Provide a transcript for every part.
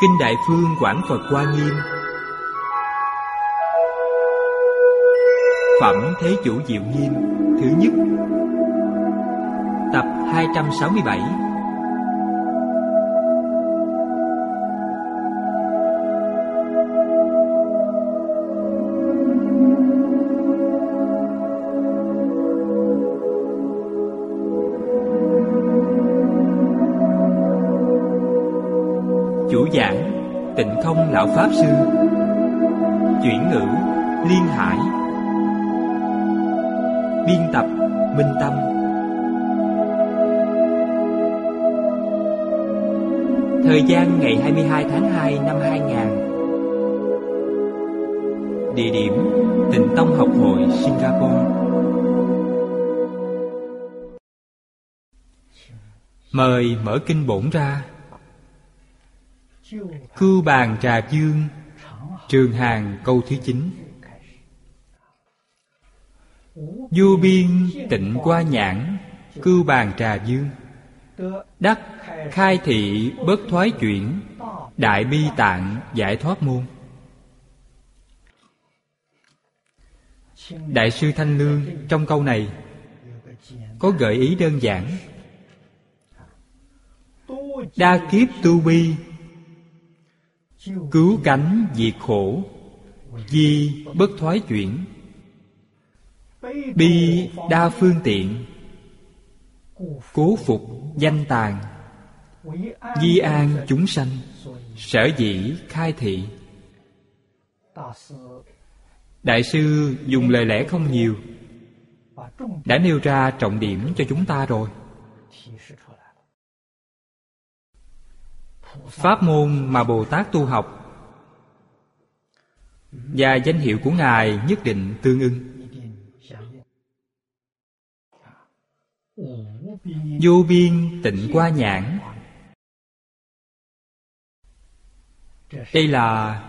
Kinh Đại Phương Quảng Phật Hoa Nghiêm. Phẩm Thế Chủ Diệu Nghiêm thứ nhất. Tập 267. Chủ giảng Tịnh Không Lão Pháp Sư. Chuyển ngữ Liên Hải. Biên tập Minh Tâm. Thời gian ngày 22 tháng 2 năm 2000. Địa điểm Tịnh Tông Học Hội Singapore. Mời mở kinh bổn ra. Cưu Bàn Trà Dương, Trường Hàng câu thứ 9. Vô biên tịnh qua nhãn, Cưu Bàn Trà Dương, đắc khai thị bất thoái chuyển, đại bi tạng giải thoát môn. Đại sư Thanh Lương trong câu này có gợi ý đơn giản. Đa kiếp tu bi, cứu cánh diệt khổ, di bất thoái chuyển, bi đa phương tiện, cố phục danh tàn, di an chúng sanh, sở dĩ khai thị. Đại sư dùng lời lẽ không nhiều, đã nêu ra trọng điểm cho chúng ta rồi. Pháp môn mà Bồ Tát tu học và danh hiệu của Ngài nhất định tương ưng. Vô biên tịnh qua nhãn, đây là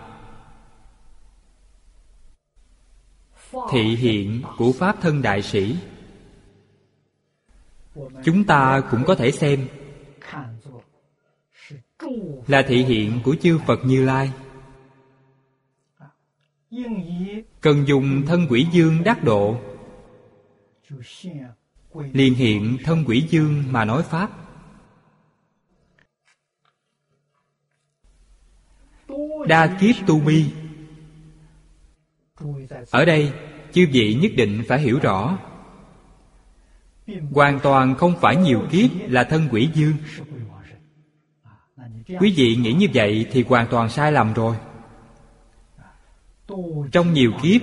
thị hiện của Pháp thân đại sĩ. Chúng ta cũng có thể xem là thị hiện của chư Phật Như Lai. Cần dùng thân quỷ dương đắc độ, liền hiện thân quỷ dương mà nói Pháp. Đa kiếp tu bi, ở đây chư vị nhất định phải hiểu rõ, hoàn toàn không phải nhiều kiếp là thân quỷ dương. Quý vị nghĩ như vậy thì hoàn toàn sai lầm rồi. Trong nhiều kiếp,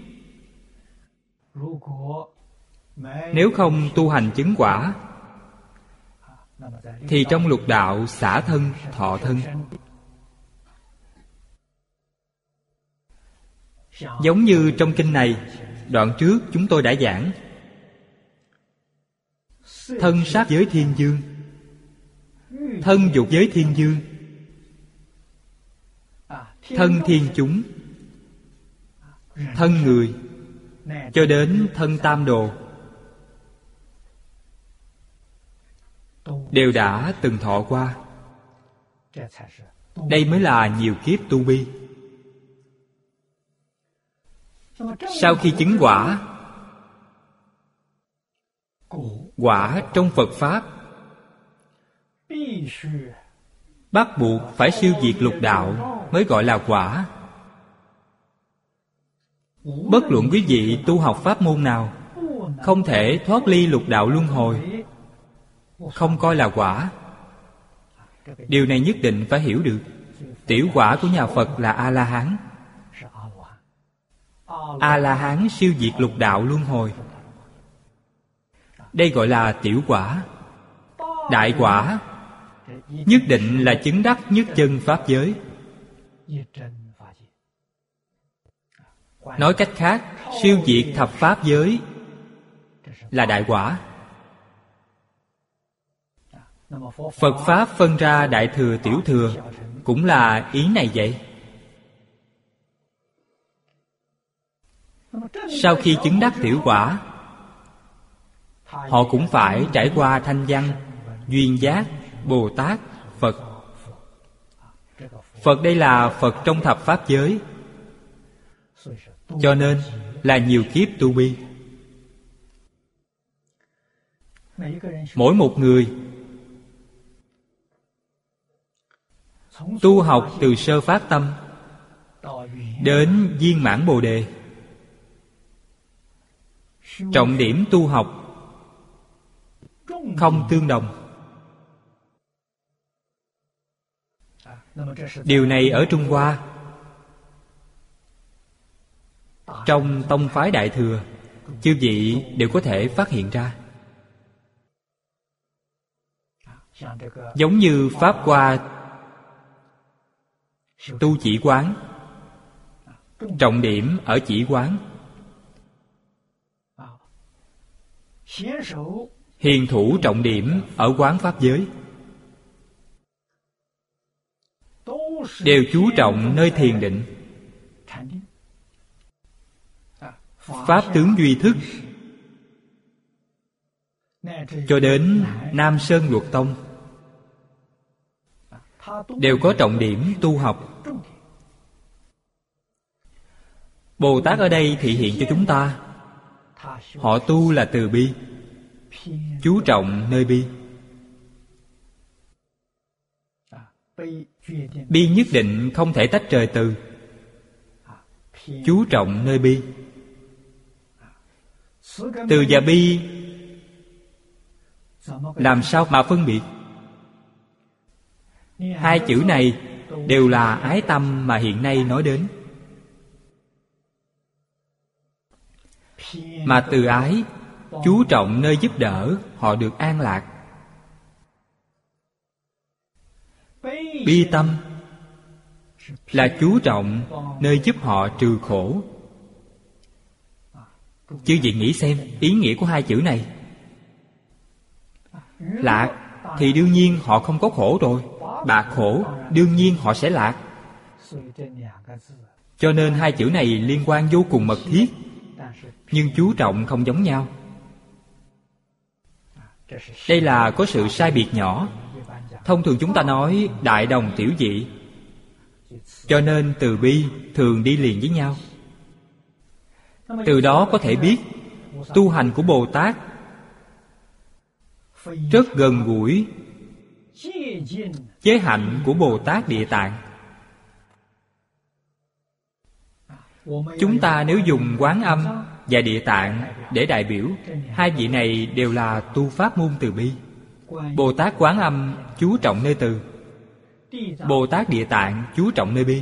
nếu không tu hành chứng quả, thì trong lục đạo xả thân, thọ thân. Giống như trong kinh này, đoạn trước chúng tôi đã giảng, thân sát giới thiên dương, thân dục giới thiên dương, thân thiên chúng, thân người, cho đến thân tam đồ, đều đã từng thọ qua. Đây mới là nhiều kiếp tu bi. Sau khi chứng quả, quả trong Phật Pháp bắt buộc phải siêu diệt lục đạo mới gọi là quả. Bất luận quý vị tu học pháp môn nào, không thể thoát ly lục đạo luân hồi, không coi là quả. Điều này nhất định phải hiểu được. Tiểu quả của nhà Phật là A-la-hán. A-la-hán siêu diệt lục đạo luân hồi, đây gọi là tiểu quả. Đại quả nhất định là chứng đắc nhất chân pháp giới. Nói cách khác, siêu diệt thập pháp giới là đại quả. Phật Pháp phân ra đại thừa, tiểu thừa cũng là ý này vậy. Sau khi chứng đắc tiểu quả, họ cũng phải trải qua thanh văn, duyên giác, Bồ Tát, Phật. Phật đây là Phật trong thập Pháp giới, cho nên là nhiều kiếp tu bi. Mỗi một người tu học từ sơ phát tâm đến viên mãn Bồ Đề, trọng điểm tu học không tương đồng. Điều này ở Trung Hoa, trong tông phái Đại Thừa, chư vị đều có thể phát hiện ra. Giống như Pháp Hoa tu chỉ quán, trọng điểm ở chỉ quán. Hiền thủ trọng điểm ở quán Pháp giới, đều chú trọng nơi thiền định. Pháp tướng duy thức cho đến Nam Sơn Luật Tông đều có trọng điểm tu học. Bồ Tát ở đây thị hiện cho chúng ta, họ tu là từ bi, chú trọng nơi bi. Bi nhất định không thể tách rời từ, chú trọng nơi bi. Từ và bi làm sao mà phân biệt? Hai chữ này đều là ái tâm mà hiện nay nói đến. Mà từ ái chú trọng nơi giúp đỡ họ được an lạc. Bi tâm là chú trọng nơi giúp họ trừ khổ. Chư vị nghĩ xem ý nghĩa của hai chữ này. Lạc thì đương nhiên họ không có khổ rồi, bạc khổ đương nhiên họ sẽ lạc. Cho nên hai chữ này liên quan vô cùng mật thiết, nhưng chú trọng không giống nhau. Đây là có sự sai biệt nhỏ. Thông thường chúng ta nói đại đồng tiểu dị, cho nên từ bi thường đi liền với nhau. Từ đó có thể biết tu hành của Bồ Tát rất gần gũi với hạnh của Bồ Tát Địa Tạng. Chúng ta nếu dùng Quán Âm và Địa Tạng để đại biểu, hai vị này đều là tu pháp môn từ bi. Bồ Tát Quán Âm chú trọng nơi từ, Bồ Tát Địa Tạng chú trọng nơi bi.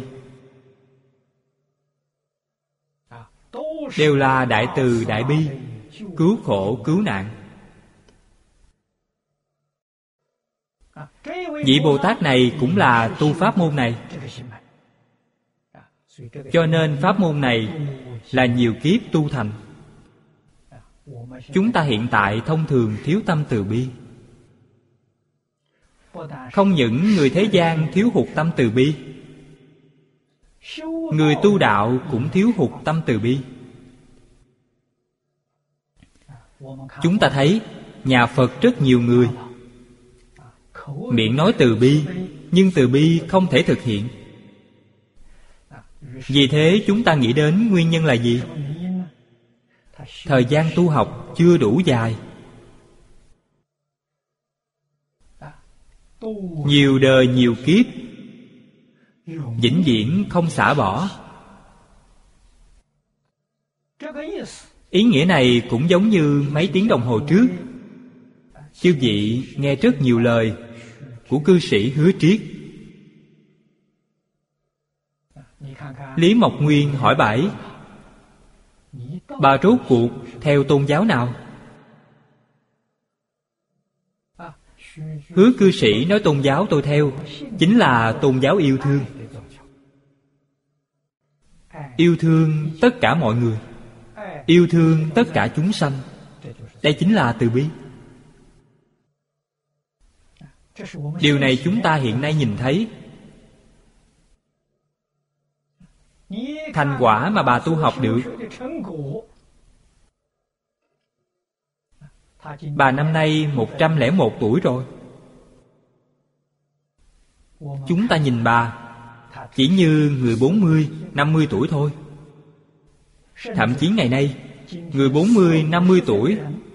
Đều là đại từ đại bi, cứu khổ cứu nạn. Vị Bồ Tát này cũng là tu pháp môn này, cho nên pháp môn này là nhiều kiếp tu thành. Chúng ta hiện tại thông thường thiếu tâm từ bi. Không những người thế gian thiếu hụt tâm từ bi, người tu đạo cũng thiếu hụt tâm từ bi. Chúng ta thấy nhà Phật rất nhiều người miệng nói từ bi, nhưng từ bi không thể thực hiện. Vì thế chúng ta nghĩ đến nguyên nhân là gì? Thời gian tu học chưa đủ dài, nhiều đời nhiều kiếp, vĩnh viễn không xả bỏ. Ý nghĩa này cũng giống như mấy tiếng đồng hồ trước, chư vị nghe rất nhiều lời của cư sĩ Hứa Triết. Lý Mộc Nguyên hỏi bà ấy, bà rốt cuộc theo tôn giáo nào? Hứa cư sĩ nói tôn giáo tôi theo chính là tôn giáo yêu thương. Yêu thương tất cả mọi người, yêu thương tất cả chúng sanh. Đây chính là từ bi. Điều này chúng ta hiện nay nhìn thấy. Thành quả mà bà tu học được, bà năm nay 101 tuổi rồi. Chúng ta nhìn bà chỉ như người 40, 50 tuổi thôi. Thậm chí ngày nay, người 40, 50 tuổi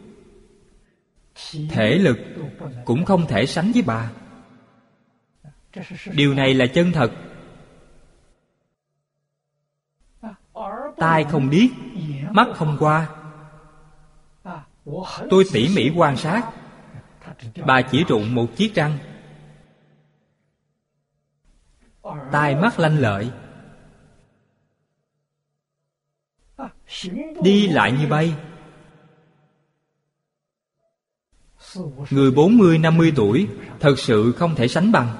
thể lực cũng không thể sánh với bà. Điều này là chân thật. Tai không điếc, mắt không qua. Tôi tỉ mỉ quan sát. Bà chỉ rụng một chiếc răng. Tai mắt lanh lợi, đi lại như bay. Người 40, 50 tuổi thật sự không thể sánh bằng.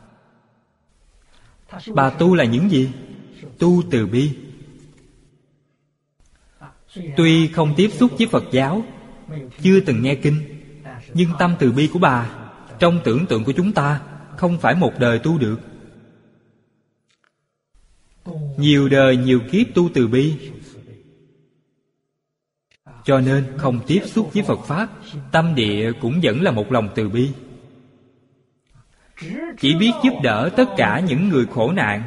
Bà tu là những gì? Tu từ bi. Tuy không tiếp xúc với Phật giáo, chưa từng nghe kinh, nhưng tâm từ bi của bà, trong tưởng tượng của chúng ta, không phải một đời tu được. Nhiều đời nhiều kiếp tu từ bi. Cho nên không tiếp xúc với Phật Pháp, tâm địa cũng vẫn là một lòng từ bi. Chỉ biết giúp đỡ tất cả những người khổ nạn,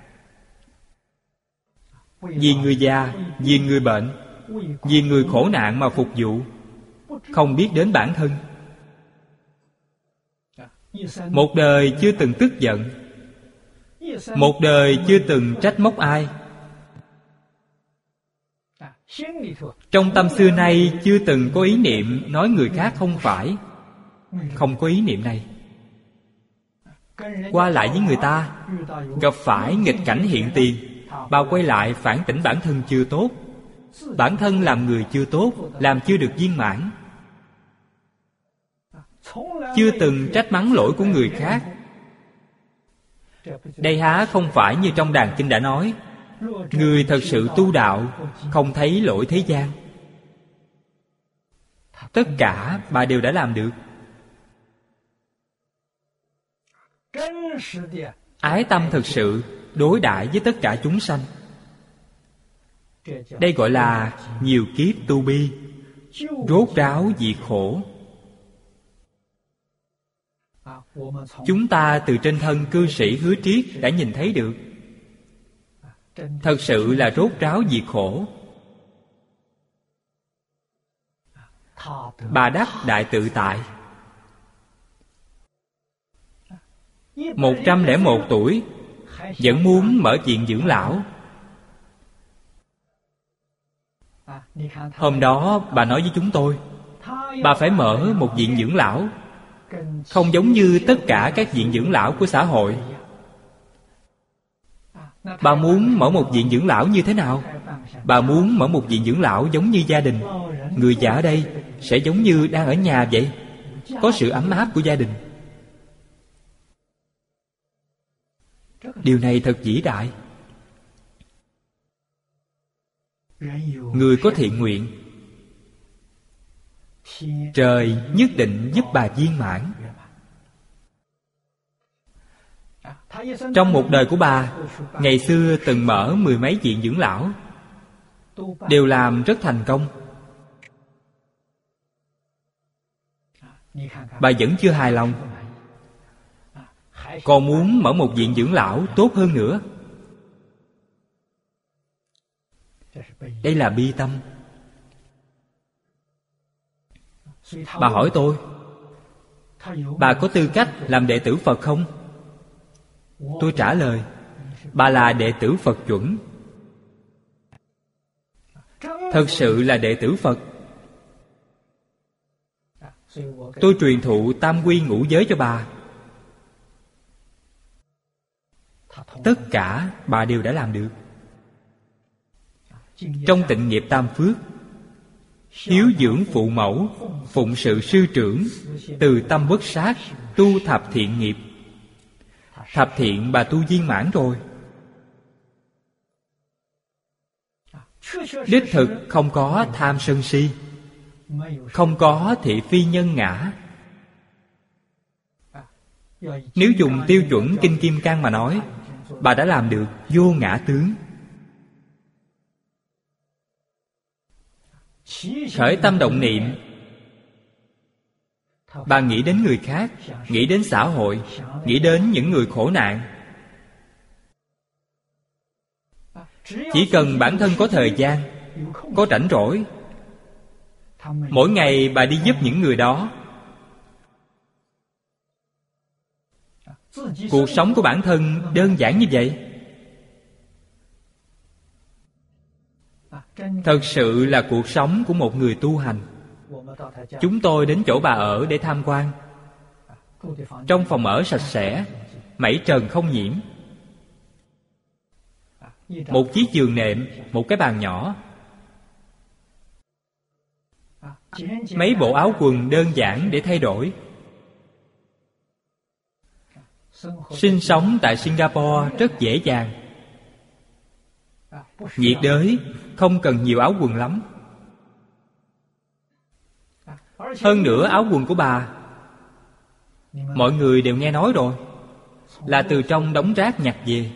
vì người già, vì người bệnh, vì người khổ nạn mà phục vụ, không biết đến bản thân. Một đời chưa từng tức giận, một đời chưa từng trách móc ai. Trong tâm xưa nay chưa từng có ý niệm nói người khác không phải. Không có ý niệm này. Qua lại với người ta, gặp phải nghịch cảnh hiện tiền, bà quay lại phản tỉnh bản thân chưa tốt. Bản thân làm người chưa tốt, làm chưa được viên mãn. Chưa từng trách mắng lỗi của người khác. Đây há không phải như trong đàn kinh đã nói, người thật sự tu đạo không thấy lỗi thế gian. Tất cả bà đều đã làm được. Ái tâm thật sự đối đãi với tất cả chúng sanh. Đây gọi là nhiều kiếp tu bi, rốt ráo diệt khổ. Chúng ta từ trên thân cư sĩ Hứa Triết đã nhìn thấy được. Thật sự là rốt ráo diệt khổ. Bà đắc đại tự tại. 101 tuổi vẫn muốn mở viện dưỡng lão. Hôm đó bà nói với chúng tôi, bà phải mở một viện dưỡng lão, không giống như tất cả các viện dưỡng lão của xã hội. Bà muốn mở một viện dưỡng lão như thế nào? Bà muốn mở một viện dưỡng lão giống như gia đình. Người già ở đây sẽ giống như đang ở nhà vậy, có sự ấm áp của gia đình. Điều này thật vĩ đại. Người có thiện nguyện, trời nhất định giúp bà viên mãn. Trong một đời của bà, ngày xưa từng mở 10 mấy viện dưỡng lão, đều làm rất thành công. Bà vẫn chưa hài lòng, còn muốn mở một viện dưỡng lão tốt hơn nữa. Đây là bi tâm. Bà hỏi tôi, bà có tư cách làm đệ tử Phật không? Tôi trả lời, bà là đệ tử Phật chuẩn. Thật sự là đệ tử Phật. Tôi truyền thụ tam quy ngũ giới cho bà. Tất cả bà đều đã làm được. Trong tịnh nghiệp tam phước, hiếu dưỡng phụ mẫu, phụng sự sư trưởng, từ tâm bất sát, tu thập thiện nghiệp. Thập thiện bà tu viên mãn rồi. Đích thực không có tham sân si, không có thị phi nhân ngã. Nếu dùng tiêu chuẩn Kinh Kim Cang mà nói, bà đã làm được vô ngã tướng. Khởi tâm động niệm, bà nghĩ đến người khác, nghĩ đến xã hội, nghĩ đến những người khổ nạn, Chỉ cần bản thân có thời gian, có rảnh rỗi, mỗi ngày bà đi giúp những người đó. Cuộc sống của bản thân đơn giản như vậy. Thật sự là cuộc sống của một người tu hành. Chúng tôi đến chỗ bà ở để tham quan. Trong phòng ở sạch sẽ, mảy trần không nhiễm. Một chiếc giường nệm, một cái bàn nhỏ, mấy bộ áo quần đơn giản để thay đổi. Sinh sống tại Singapore rất dễ dàng. Nhiệt đới, không cần nhiều áo quần lắm. Hơn nữa áo quần của bà, mọi người đều nghe nói rồi, là từ trong đống rác nhặt về.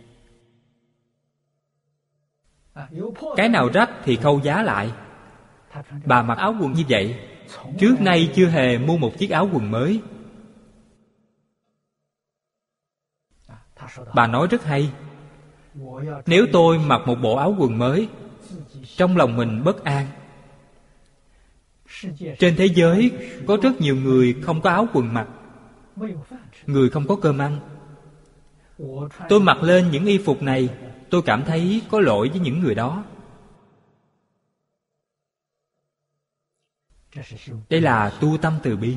Cái nào rách thì khâu giá lại. Bà mặc áo quần như vậy, trước nay chưa hề mua một chiếc áo quần mới. Bà nói rất hay. Nếu tôi mặc một bộ áo quần mới, trong lòng mình bất an. Trên thế giới có rất nhiều người không có áo quần mặc, người không có cơm ăn. Tôi mặc lên những y phục này, tôi cảm thấy có lỗi với những người đó. Đây là tu tâm từ bi.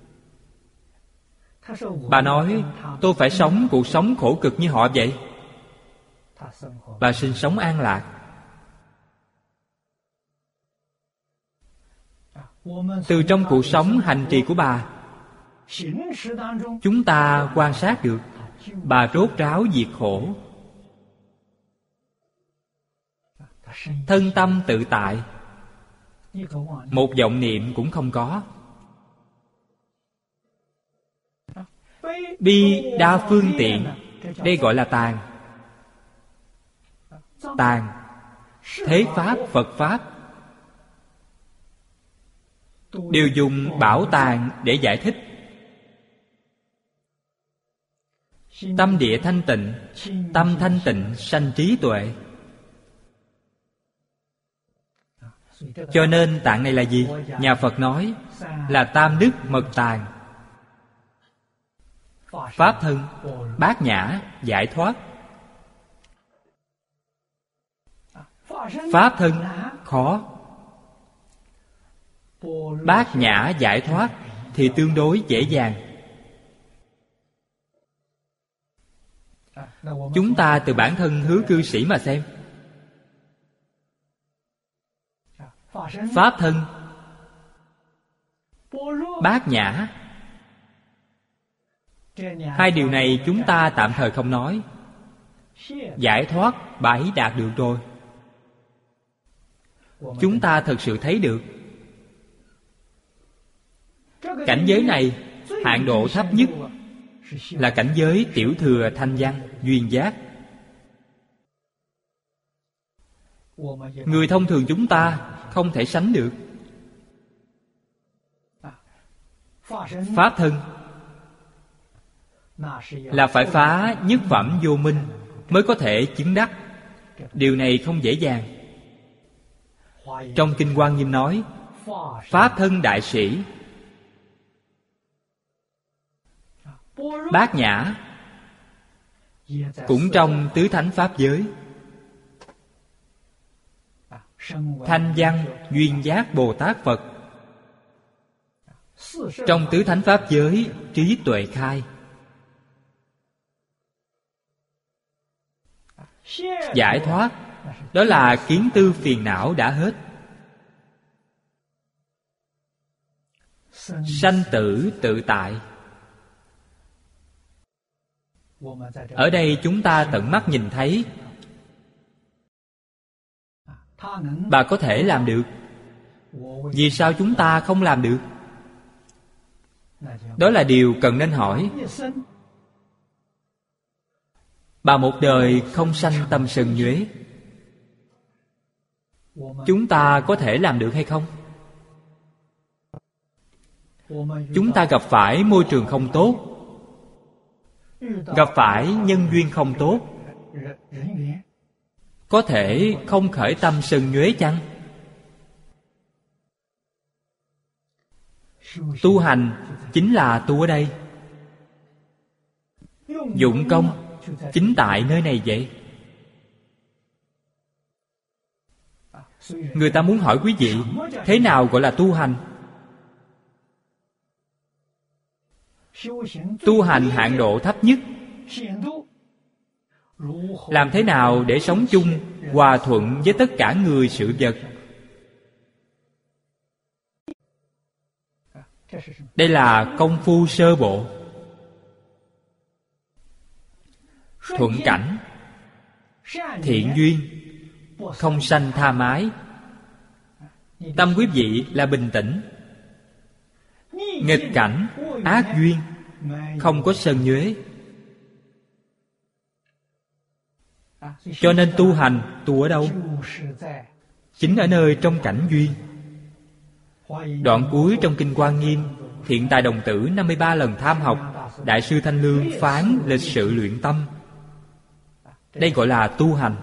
Bà nói tôi phải sống cuộc sống khổ cực như họ vậy. Bà sinh sống an lạc. Từ trong cuộc sống hành trì của bà, chúng ta quan sát được bà rốt ráo diệt khổ, thân tâm tự tại, một vọng niệm cũng không có. Bi đa phương tiện, đây gọi là tàn. Tàn, thế pháp, Phật pháp đều dùng bảo tàng để giải thích. Tâm địa thanh tịnh, tâm thanh tịnh sanh trí tuệ. Cho nên tạng này là gì? Nhà Phật nói là tam đức mật tàng. Pháp thân, bát nhã, giải thoát. Pháp thân khó, bát nhã giải thoát thì tương đối dễ dàng. Chúng ta từ bản thân hứa cư sĩ mà xem. Pháp thân, bát nhã, hai điều này chúng ta tạm thời không nói. Giải thoát bà ấy đạt được rồi. Chúng ta thật sự thấy được cảnh giới này, hạn độ thấp nhất là cảnh giới tiểu thừa thanh văn duyên giác. Người thông thường chúng ta không thể sánh được. Pháp thân là phải phá nhất phẩm vô minh mới có thể chứng đắc. Điều này không dễ dàng. Trong Kinh Quan Nghiêm nói Pháp thân đại sĩ, bát nhã cũng trong tứ thánh pháp giới. Thanh văn duyên giác Bồ Tát Phật trong tứ thánh pháp giới trí tuệ khai. Giải thoát đó là kiến tư phiền não đã hết. Sanh tử tự tại. Ở đây chúng ta tận mắt nhìn thấy bà có thể làm được. Vì sao chúng ta không làm được? Đó là điều cần nên hỏi. Bà một đời không sanh tâm sân nhuế, chúng ta có thể làm được hay không? Chúng ta gặp phải môi trường không tốt, gặp phải nhân duyên không tốt, có thể không khởi tâm sân nhuế chăng? Tu hành chính là tu ở đây. Dụng công chính tại nơi này vậy. Người ta muốn hỏi quý vị, thế nào gọi là tu hành? Tu hành hạng độ thấp nhất, làm thế nào để sống chung, hòa thuận với tất cả người sự vật. Đây là công phu sơ bộ. Thuận cảnh, thiện duyên, không sanh tham ái. Tâm quý vị là bình tĩnh. Nghịch cảnh, ác duyên, không có sân nhuế. Cho nên tu hành, tu ở đâu? Chính ở nơi trong cảnh duyên. Đoạn cuối trong Kinh Hoa Nghiêm, Thiện Tài Đồng Tử 53 lần tham học, Đại sư Thanh Lương phán lịch sự luyện tâm. Đây gọi là tu hành.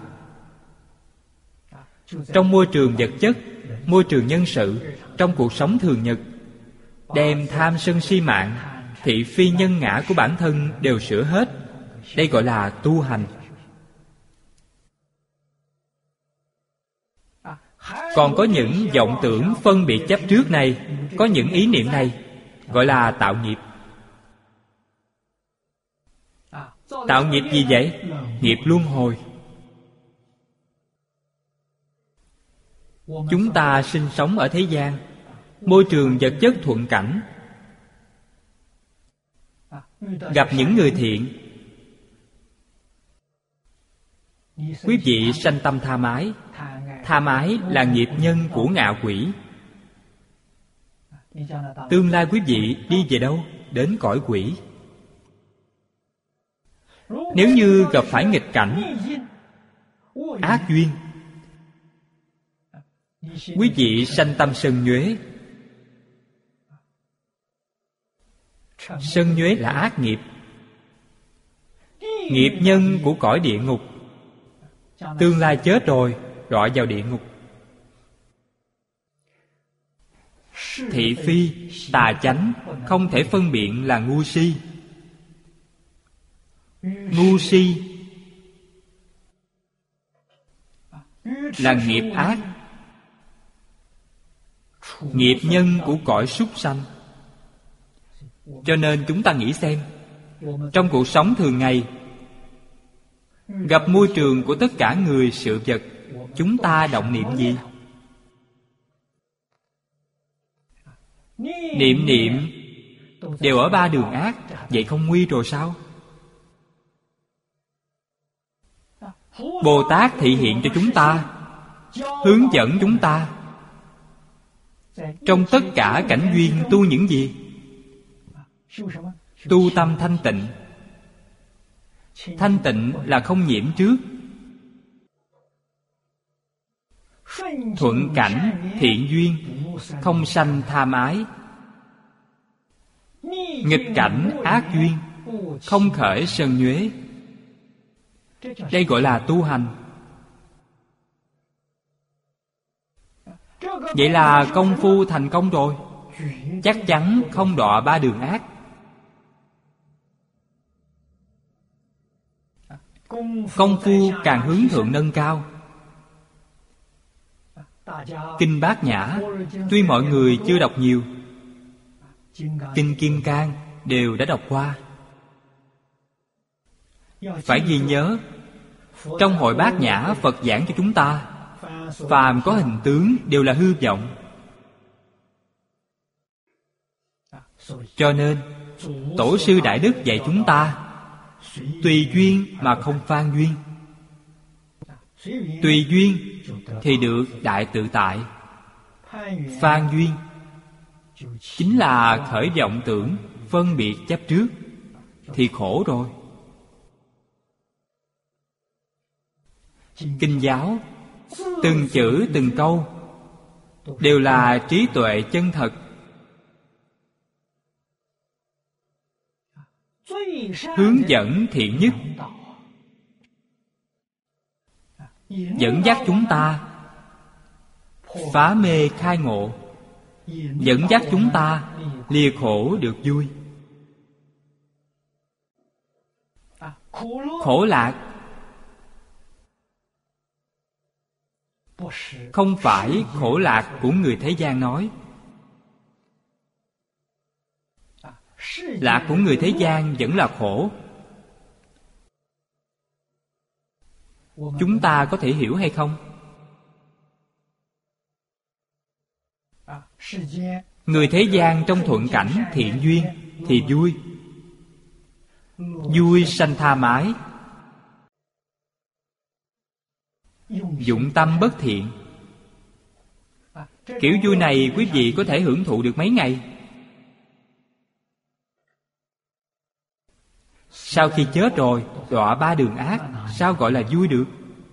Trong môi trường vật chất, môi trường nhân sự, trong cuộc sống thường nhật, đem tham sân si mạng, thị phi nhân ngã của bản thân đều sửa hết. Đây gọi là tu hành. Còn có những vọng tưởng phân biệt chấp trước này, có những ý niệm này, gọi là tạo nghiệp. Tạo nghiệp gì vậy? Nghiệp luân hồi. Chúng ta sinh sống ở thế gian, môi trường vật chất thuận cảnh, gặp những người thiện, quý vị sanh tâm tham ái. Tham ái là nghiệp nhân của ngạ quỷ. Tương lai quý vị đi về đâu? Đến cõi quỷ. Nếu như gặp phải nghịch cảnh, ác duyên, quý vị sanh tâm sân nhuế. Sân nhuế là ác nghiệp, nghiệp nhân của cõi địa ngục. Tương lai chết rồi, đọa vào địa ngục. Thị phi, tà chánh, không thể phân biện là ngu si. Ngu si là nghiệp ác, nghiệp nhân của cõi súc sanh. Cho nên chúng ta nghĩ xem, trong cuộc sống thường ngày, gặp môi trường của tất cả người sự vật, chúng ta động niệm gì? Niệm niệm đều ở ba đường ác, vậy không nguy rồi sao? Bồ Tát thị hiện cho chúng ta, hướng dẫn chúng ta trong tất cả cảnh duyên tu những gì? Tu tâm thanh tịnh. Thanh tịnh là không nhiễm trước. Thuận cảnh, thiện duyên, không sanh tham ái. Nghịch cảnh, ác duyên, không khởi sân nhuế. Đây gọi là tu hành. Vậy là công phu thành công rồi, chắc chắn không đọa ba đường ác. Công phu càng hướng thượng nâng cao. Kinh Bát Nhã tuy mọi người chưa đọc nhiều, Kinh Kim Cang đều đã đọc qua. Phải ghi nhớ, trong hội Bát Nhã Phật giảng cho chúng ta, phàm có hình tướng đều là hư vọng. Cho nên Tổ sư Đại Đức dạy chúng ta tùy duyên mà không phan duyên. Tùy duyên thì được đại tự tại. Phan duyên chính là khởi vọng tưởng, phân biệt chấp trước, thì khổ rồi. Kinh giáo từng chữ từng câu đều là trí tuệ chân thật. Hướng dẫn thiện nhất. dẫn dắt chúng ta phá mê khai ngộ, dẫn dắt chúng ta lìa khổ được vui. Khổ lạc không phải khổ lạc của người thế gian nói. Lạc của người thế gian vẫn là khổ. Chúng ta có thể hiểu hay không? Người thế gian trong thuận cảnh thiện duyên thì vui, vui sanh tha mái. Dụng tâm bất thiện, kiểu vui này quý vị có thể hưởng thụ được mấy ngày. Sau khi chết rồi, đọa ba đường ác, sao gọi là vui được?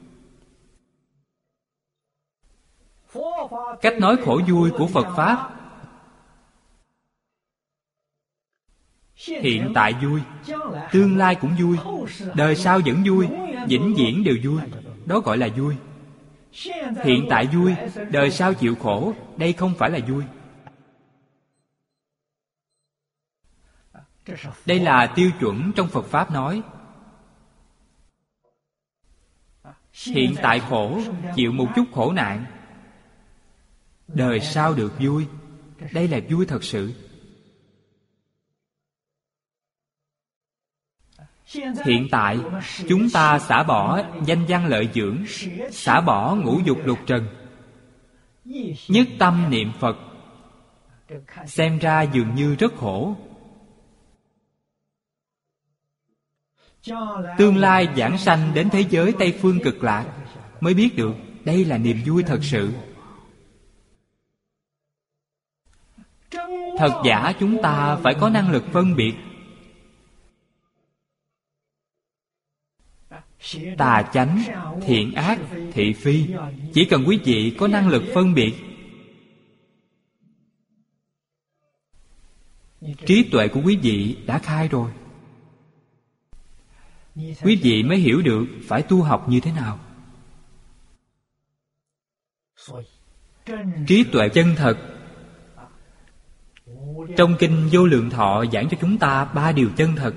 Cách nói khổ vui của Phật Pháp: hiện tại vui, tương lai cũng vui, đời sau vẫn vui, vĩnh viễn đều vui. Đó gọi là vui. Hiện tại vui, đời sau chịu khổ, đây không phải là vui. Đây là tiêu chuẩn trong Phật Pháp nói. Hiện tại khổ, chịu một chút khổ nạn, đời sau được vui, đây là vui thật sự. Hiện tại chúng ta xả bỏ danh văn lợi dưỡng, xả bỏ ngũ dục lục trần, nhất tâm niệm Phật, xem ra dường như rất khổ. Tương lai vãng sanh đến thế giới Tây Phương Cực Lạc mới biết được đây là niềm vui thật sự. Thật giả chúng ta phải có năng lực phân biệt tà chánh, thiện ác, thị phi. Chỉ cần quý vị có năng lực phân biệt, trí tuệ của quý vị đã khai rồi. Quý vị mới hiểu được phải tu học như thế nào. Trí tuệ chân thật. Trong kinh Vô Lượng Thọ giảng cho chúng ta 3 điều chân thật.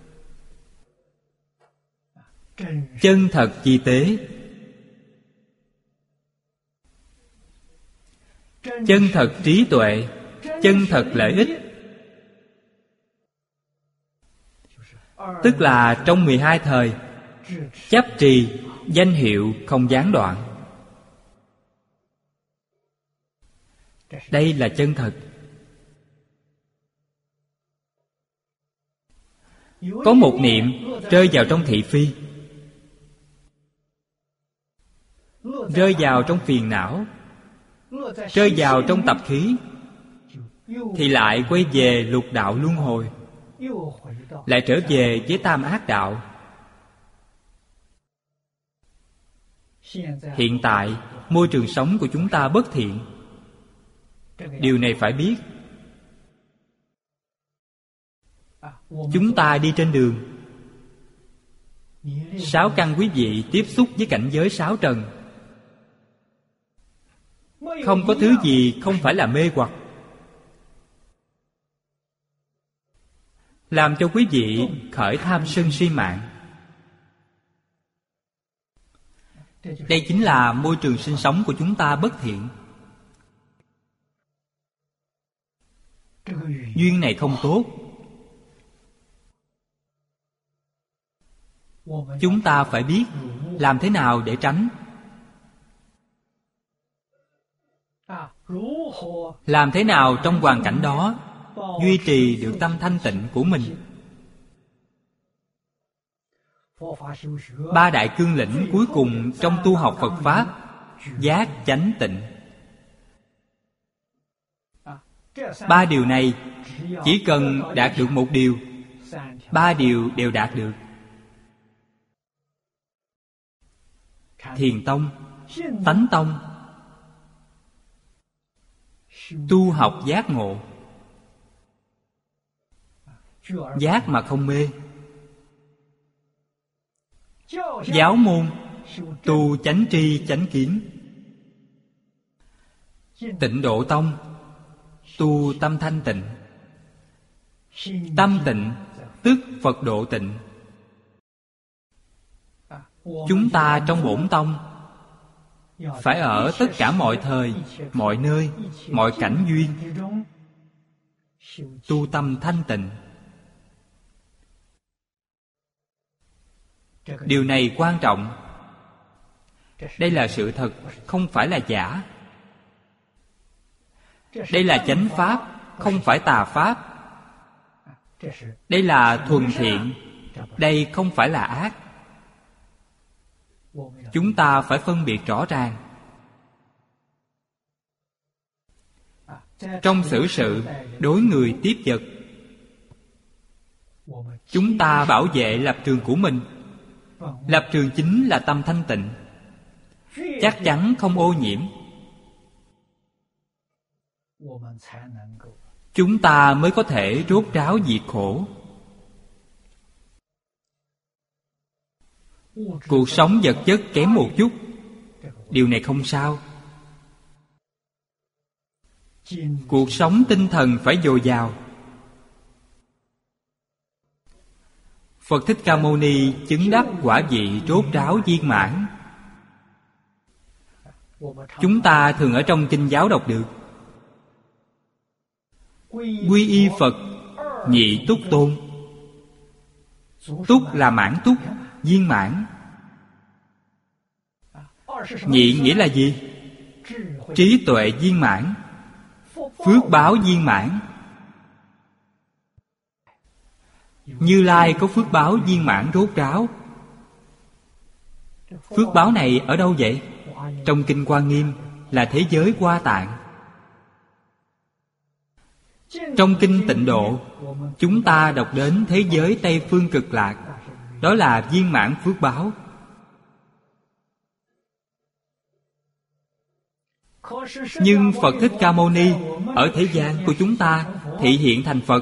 Chân thật chi tế, chân thật trí tuệ, chân thật lợi ích. Tức là trong 12 thời, chấp trì danh hiệu không gián đoạn. Đây là chân thật. Có một niệm rơi vào trong thị phi, rơi vào trong phiền não, rơi vào trong tập khí, thì lại quay về lục đạo luân hồi, lại trở về với tam ác đạo. Hiện tại môi trường sống của chúng ta bất thiện. Điều này phải biết. Chúng ta đi trên đường, 6 căn quý vị tiếp xúc với cảnh giới 6 trần. Không có thứ gì không phải là mê hoặc, làm cho quý vị khởi tham sân si mạng. Đây chính là môi trường sinh sống của chúng ta bất thiện. Duyên này không tốt. Chúng ta phải biết làm thế nào để tránh. Làm thế nào trong hoàn cảnh đó duy trì được tâm thanh tịnh của mình. 3 đại cương lĩnh cuối cùng trong tu học Phật Pháp: giác, chánh, tịnh. 3 điều này chỉ cần đạt được một điều, 3 điều đều đạt được. Thiền tông, tánh tông, tu học giác ngộ. Giác mà không mê. Giáo môn tu chánh tri chánh kiến. Tịnh Độ Tông tu tâm thanh tịnh. Tâm tịnh tức Phật độ tịnh. Chúng ta trong bổn tông phải ở tất cả mọi thời, mọi nơi, mọi cảnh duyên tu tâm thanh tịnh. Điều này quan trọng. Đây là sự thật, không phải là giả. Đây là chánh pháp, không phải tà pháp. Đây là thuần thiện, đây không phải là ác. Chúng ta phải phân biệt rõ ràng. Trong xử sự, đối người tiếp vật, chúng ta bảo vệ lập trường của mình. Lập trường chính là tâm thanh tịnh, chắc chắn không ô nhiễm. Chúng ta mới có thể rốt ráo diệt khổ. Cuộc sống vật chất kém một chút, điều này không sao. Cuộc sống tinh thần phải dồi dào. Phật Thích Ca Mâu Ni chứng đắc quả vị rốt ráo viên mãn. Chúng ta thường ở trong kinh giáo đọc được: quy y Phật, nhị túc tôn. Túc là mãn túc, viên mãn. Nhị nghĩa là gì? Trí tuệ viên mãn, phước báo viên mãn. Như Lai có phước báo viên mãn rốt ráo. Phước báo này ở đâu vậy? Trong kinh Hoa Nghiêm là thế giới Hoa Tạng. Trong kinh Tịnh Độ, chúng ta đọc đến thế giới Tây Phương Cực Lạc, đó là viên mãn phước báo. Nhưng Phật Thích Ca Mâu Ni ở thế gian của chúng ta thị hiện thành Phật.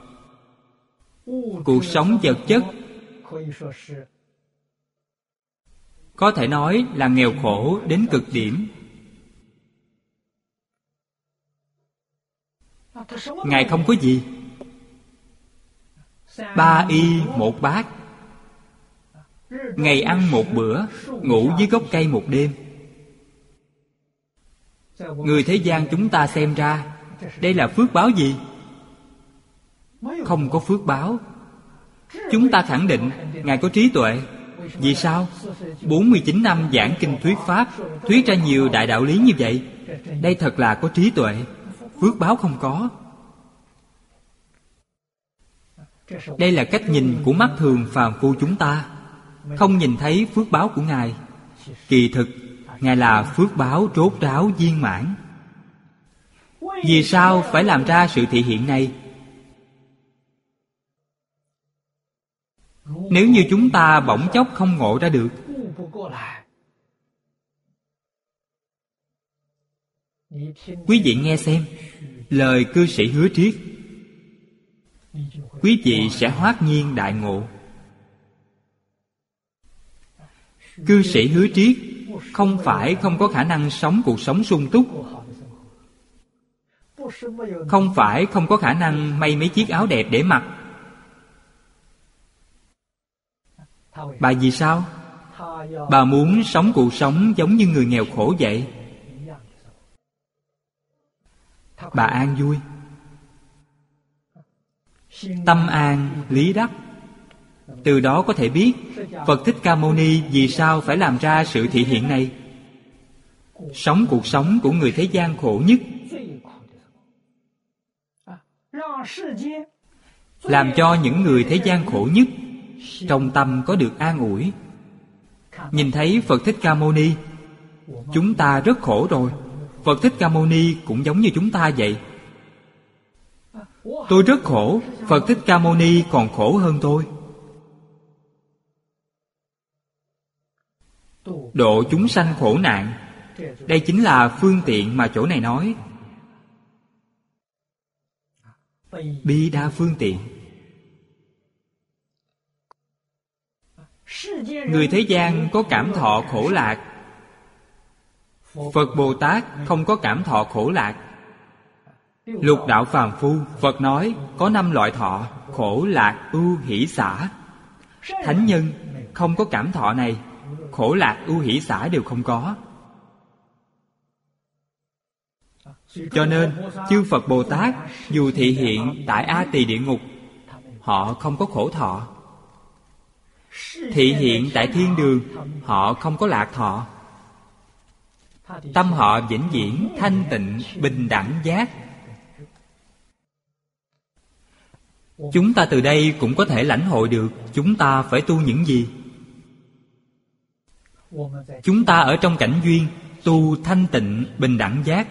Cuộc sống vật chất có thể nói là nghèo khổ đến cực điểm. Ngài không có gì. 3 y 1 bát, ngày ăn 1 bữa, ngủ dưới gốc cây 1 đêm. Người thế gian chúng ta xem ra, đây là phước báo gì? Không có phước báo. Chúng ta khẳng định Ngài có trí tuệ. Vì sao? 49 năm giảng kinh thuyết Pháp, thuyết ra nhiều đại đạo lý như vậy. Đây thật là có trí tuệ. Phước báo không có. Đây là cách nhìn của mắt thường phàm phu chúng ta, không nhìn thấy phước báo của Ngài. Kỳ thực Ngài là phước báo rốt ráo viên mãn. Vì sao phải làm ra sự thị hiện này? Nếu như chúng ta bỗng chốc không ngộ ra được, quý vị nghe xem lời cư sĩ Hứa Triết, quý vị sẽ hoát nhiên đại ngộ. Cư sĩ Hứa Triết không phải không có khả năng sống cuộc sống sung túc, không phải không có khả năng may mấy chiếc áo đẹp để mặc. Bà vì sao? Bà muốn sống cuộc sống giống như người nghèo khổ vậy. Bà an vui, tâm an lý đắc. Từ đó có thể biết Phật Thích Ca Mâu Ni vì sao phải làm ra sự thị hiện này. Sống cuộc sống của người thế gian khổ nhất, làm cho những người thế gian khổ nhất trong tâm có được an ủi. Nhìn thấy Phật Thích Ca Mâu Ni, chúng ta rất khổ rồi. Phật Thích Ca Mâu Ni cũng giống như chúng ta vậy. Tôi rất khổ, Phật Thích Ca Mâu Ni còn khổ hơn tôi. Độ chúng sanh khổ nạn, đây chính là phương tiện mà chỗ này nói. Bi đa phương tiện. Người thế gian có cảm thọ khổ lạc, Phật Bồ Tát không có cảm thọ khổ lạc. Lục đạo phàm phu, Phật nói có 5 loại thọ: khổ, lạc, ưu, hỷ, xả. Thánh nhân không có cảm thọ này, khổ, lạc, ưu, hỷ, xả đều không có. Cho nên chư Phật Bồ Tát dù thị hiện tại A Tỳ địa ngục, họ không có khổ thọ. Thị hiện tại thiên đường, họ không có lạc thọ. Tâm họ vĩnh viễn thanh tịnh bình đẳng giác. Chúng ta từ đây cũng có thể lãnh hội được chúng ta phải tu những gì. Chúng ta ở trong cảnh duyên tu thanh tịnh bình đẳng giác.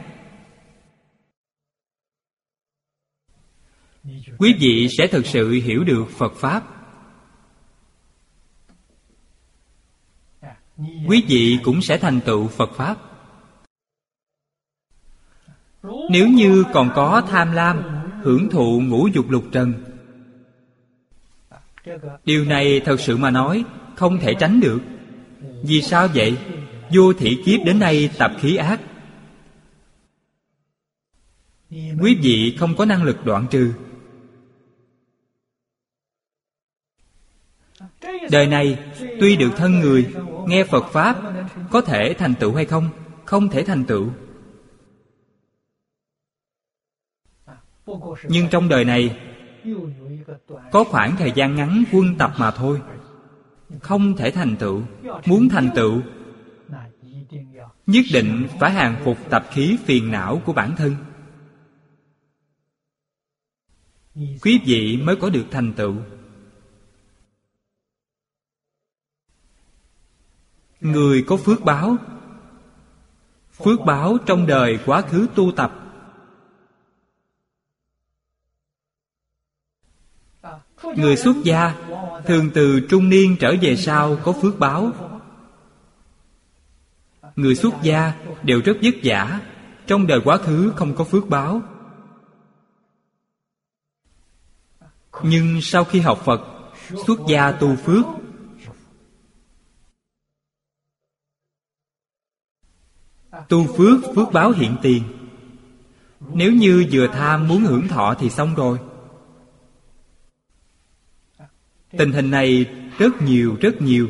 Quý vị sẽ thực sự hiểu được Phật Pháp. Quý vị cũng sẽ thành tựu Phật Pháp. Nếu như còn có tham lam, hưởng thụ ngũ dục lục trần, điều này thật sự mà nói không thể tránh được. Vì sao vậy? Vô thị kiếp đến nay tập khí ác. Quý vị không có năng lực đoạn trừ. Đời này tuy được thân người, nghe Phật Pháp, có thể thành tựu hay không? Không thể thành tựu. Nhưng trong đời này có khoảng thời gian ngắn quân tập mà thôi, không thể thành tựu. Muốn thành tựu, nhất định phải hàng phục tập khí phiền não của bản thân. Quý vị mới có được thành tựu. Người có phước báo, phước báo trong đời quá khứ tu tập, người xuất gia thường từ trung niên trở về sau có phước báo. Người xuất gia đều rất vất vả, trong đời quá khứ không có phước báo. Nhưng sau khi học Phật, xuất gia tu phước. Tu phước, phước báo hiện tiền. Nếu như vừa tham muốn hưởng thọ thì xong rồi. Tình hình này rất nhiều, rất nhiều.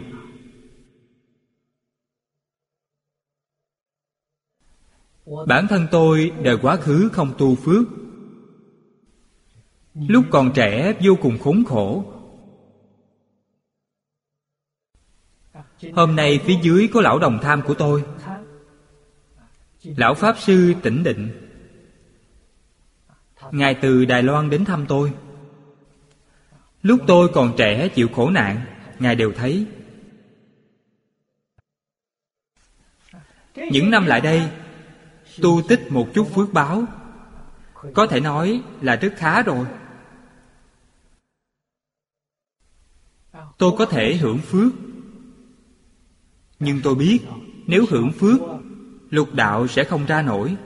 Bản thân tôi đời quá khứ không tu phước. Lúc còn trẻ vô cùng khốn khổ. Hôm nay phía dưới có lão đồng tham của tôi, Lão Pháp Sư Tĩnh Định. Ngài từ Đài Loan đến thăm tôi. Lúc tôi còn trẻ chịu khổ nạn, Ngài đều thấy. Những năm lại đây, tu tích một chút phước báo, có thể nói là rất khá rồi. Tôi có thể hưởng phước. Nhưng tôi biết, nếu hưởng phước, lục đạo sẽ không ra nổi.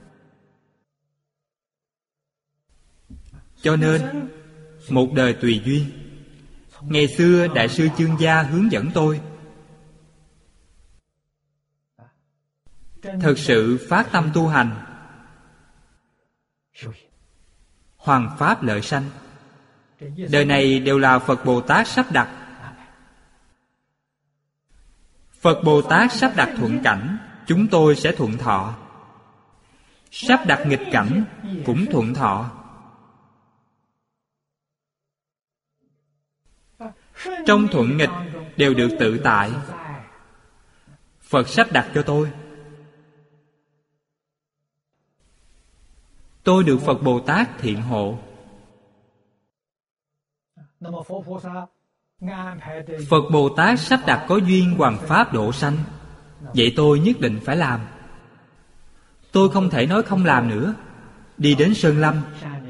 Cho nên, một đời tùy duyên. Ngày xưa Đại sư Chương Gia hướng dẫn tôi, thật sự phát tâm tu hành, hoằng pháp lợi sanh. Đời này đều là Phật Bồ Tát sắp đặt. Phật Bồ Tát sắp đặt thuận cảnh, chúng tôi sẽ thuận thọ. Sắp đặt nghịch cảnh, cũng thuận thọ. Trong thuận nghịch đều được tự tại. Phật sắp đặt cho tôi. Tôi được Phật Bồ Tát thiện hộ. Phật Bồ Tát sắp đặt có duyên hoằng pháp độ sanh, vậy tôi nhất định phải làm. Tôi không thể nói không làm nữa. Đi đến Sơn Lâm,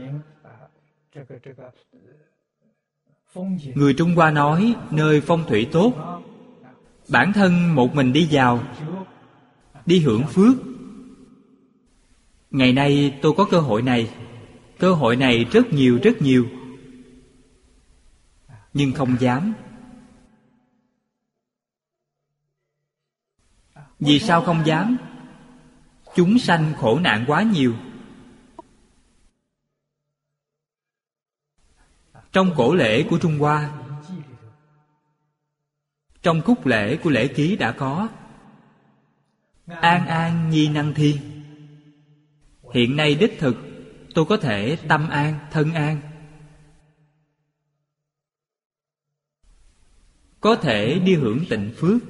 người Trung Hoa nói nơi phong thủy tốt, bản thân một mình đi vào, đi hưởng phước. Ngày nay tôi có cơ hội này. Cơ hội này rất nhiều, rất nhiều. Nhưng không dám. Vì sao không dám? Chúng sanh khổ nạn quá nhiều. Trong cổ lễ của Trung Hoa, trong cúc lễ của lễ ký đã có An an nhi năng thiên. Hiện nay đích thực tôi có thể tâm an, thân an, có thể đi hưởng tịnh phước.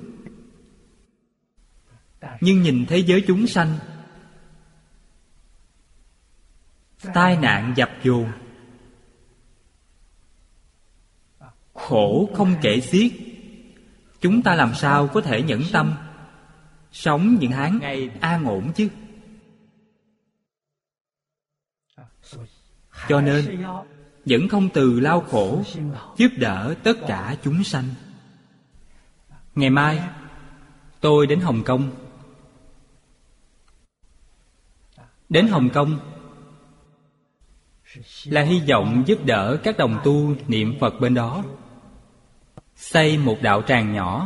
Nhưng nhìn thế giới chúng sanh tai nạn dập dồn, khổ không kể xiết, chúng ta làm sao có thể nhẫn tâm sống những tháng ngày an ổn chứ? Cho nên vẫn không từ lao khổ, giúp đỡ tất cả chúng sanh. Ngày mai tôi đến Hồng Kông. Đến Hồng Kông là hy vọng giúp đỡ các đồng tu niệm Phật bên đó xây một đạo tràng nhỏ.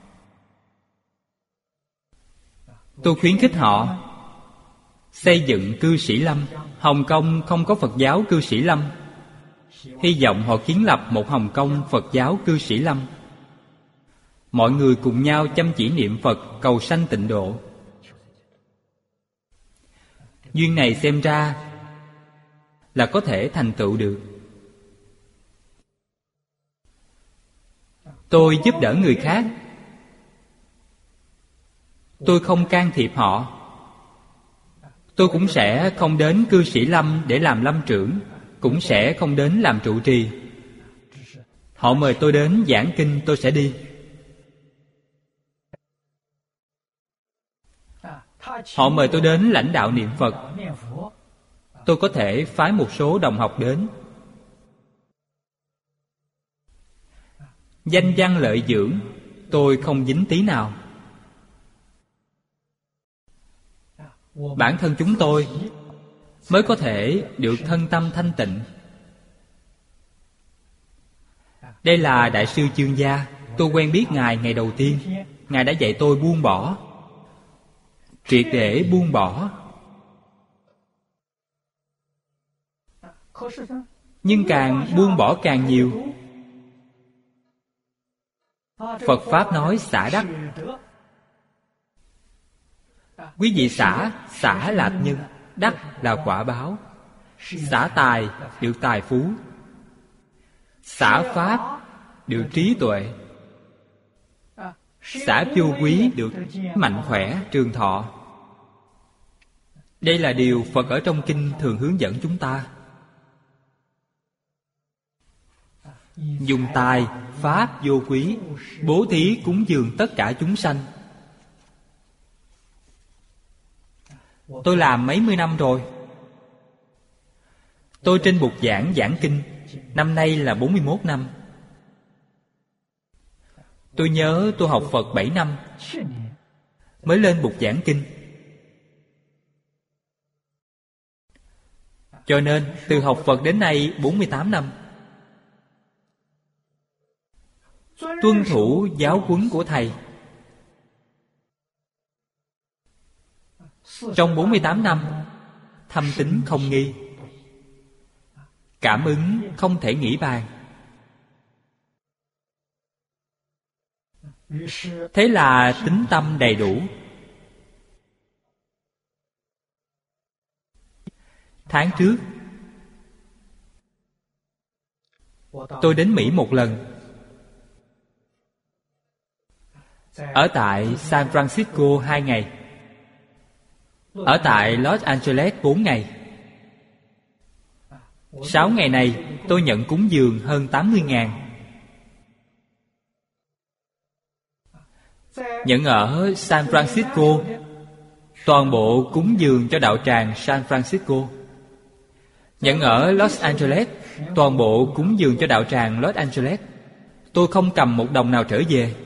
Tôi khuyến khích họ xây dựng cư sĩ lâm. Hồng Kông không có Phật giáo cư sĩ lâm. Hy vọng họ kiến lập một Hồng Kông Phật giáo cư sĩ lâm. Mọi người cùng nhau chăm chỉ niệm Phật, cầu sanh tịnh độ. Duyên này xem ra là có thể thành tựu được. Tôi giúp đỡ người khác, tôi không can thiệp họ. Tôi cũng sẽ không đến cư sĩ lâm để làm lâm trưởng, cũng sẽ không đến làm trụ trì. Họ mời tôi đến giảng kinh, tôi sẽ đi. Họ mời tôi đến lãnh đạo niệm Phật, tôi có thể phái một số đồng học đến. Danh văn lợi dưỡng tôi không dính tí nào. Bản thân chúng tôi mới có thể được thân tâm thanh tịnh. Đây là Đại sư Chương Gia. Tôi quen biết Ngài ngày đầu tiên. Ngài đã dạy tôi buông bỏ, triệt để buông bỏ. Nhưng càng buông bỏ càng nhiều. Phật Pháp nói xả đắc. Quý vị xả là nhân, đắc là quả báo. Xả tài được tài phú, xả pháp được trí tuệ, xả vô quý được mạnh khỏe, trường thọ. Đây là điều Phật ở trong kinh thường hướng dẫn chúng ta. Dùng tài, pháp vô quý, bố thí cúng dường tất cả chúng sanh. Tôi làm mấy mươi năm rồi. Tôi trên bục giảng giảng kinh, năm nay là 41 năm. Tôi nhớ tôi học Phật 7 năm mới lên bục giảng kinh. Cho nên từ học Phật đến nay 48 năm. Tuân thủ giáo huấn của Thầy. Trong 48 năm, thâm tín không nghi, cảm ứng không thể nghĩ bàn. Thế là tín tâm đầy đủ. Tháng trước, tôi đến Mỹ một lần. Ở tại San Francisco 2 ngày. Ở tại Los Angeles 4 ngày. 6 ngày này tôi nhận cúng dường hơn 80.000. Nhận ở San Francisco, toàn bộ cúng dường cho đạo tràng San Francisco. Nhận ở Los Angeles, toàn bộ cúng dường cho đạo tràng Los Angeles. Tôi không cầm một đồng nào trở về.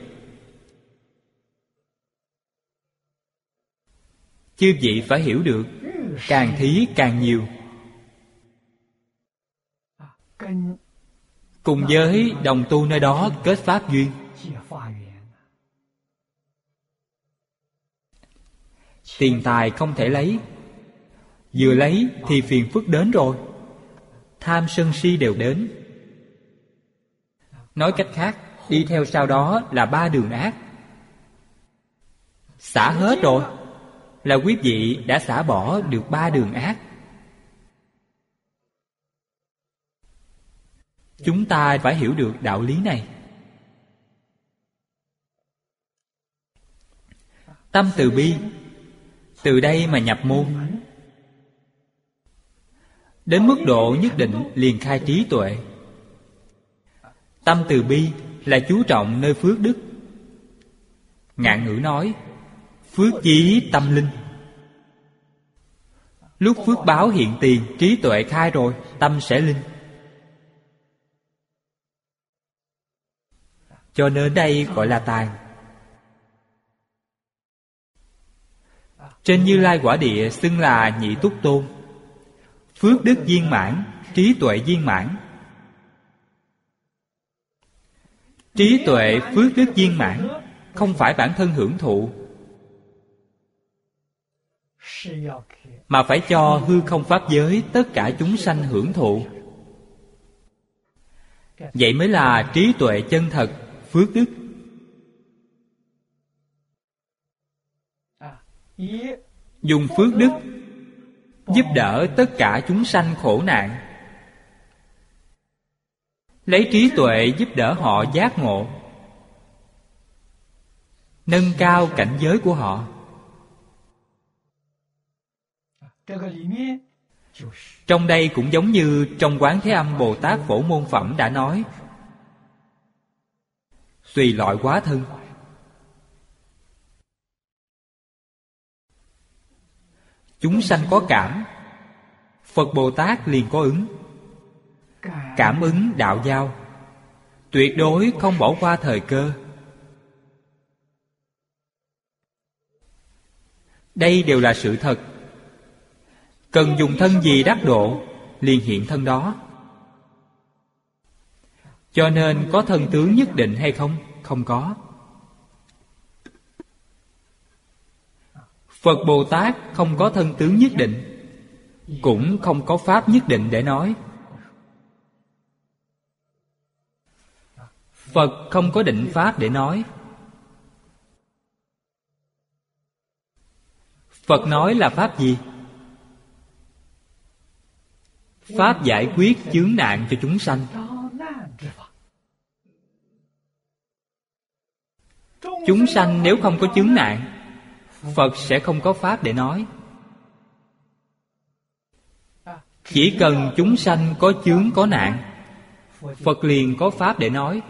Chư vị phải hiểu được, càng thí càng nhiều. Cùng với đồng tu nơi đó kết pháp duyên. Tiền tài không thể lấy, vừa lấy thì phiền phức đến rồi. Tham sân si đều đến. Nói cách khác, đi theo sau đó là 3 đường ác. Xả hết rồi là quý vị đã xả bỏ được 3 đường ác. Chúng ta phải hiểu được đạo lý này. Tâm từ bi, từ đây mà nhập môn. Đến mức độ nhất định liền khai trí tuệ. Tâm từ bi là chú trọng nơi phước đức. Ngạn ngữ nói phước chí tâm linh. Lúc phước báo hiện tiền, trí tuệ khai rồi, tâm sẽ linh. Cho nên đây gọi là tàn. Trên Như Lai quả địa xưng là nhị túc tôn. Phước đức viên mãn, trí tuệ viên mãn. Trí tuệ phước đức viên mãn không phải bản thân hưởng thụ, mà phải cho hư không pháp giới tất cả chúng sanh hưởng thụ. Vậy mới là trí tuệ chân thật, phước đức. Dùng phước đức giúp đỡ tất cả chúng sanh khổ nạn, lấy trí tuệ giúp đỡ họ giác ngộ, nâng cao cảnh giới của họ. Trong đây cũng giống như trong Quán Thế Âm Bồ Tát Phổ Môn Phẩm đã nói, tùy loại hóa thân. Chúng sanh có cảm, Phật Bồ Tát liền có ứng. Cảm ứng đạo giao, tuyệt đối không bỏ qua thời cơ. Đây đều là sự thật. Cần dùng thân gì đắc độ, liền hiện thân đó. Cho nên có thân tướng nhất định hay không? Không có. Phật Bồ Tát không có thân tướng nhất định, cũng không có pháp nhất định để nói. Phật không có định pháp để nói. Phật nói là pháp gì? Pháp giải quyết chướng nạn cho chúng sanh. Chúng sanh nếu không có chướng nạn, Phật sẽ không có pháp để nói. Chỉ cần chúng sanh có chướng có nạn, Phật liền có pháp để nói.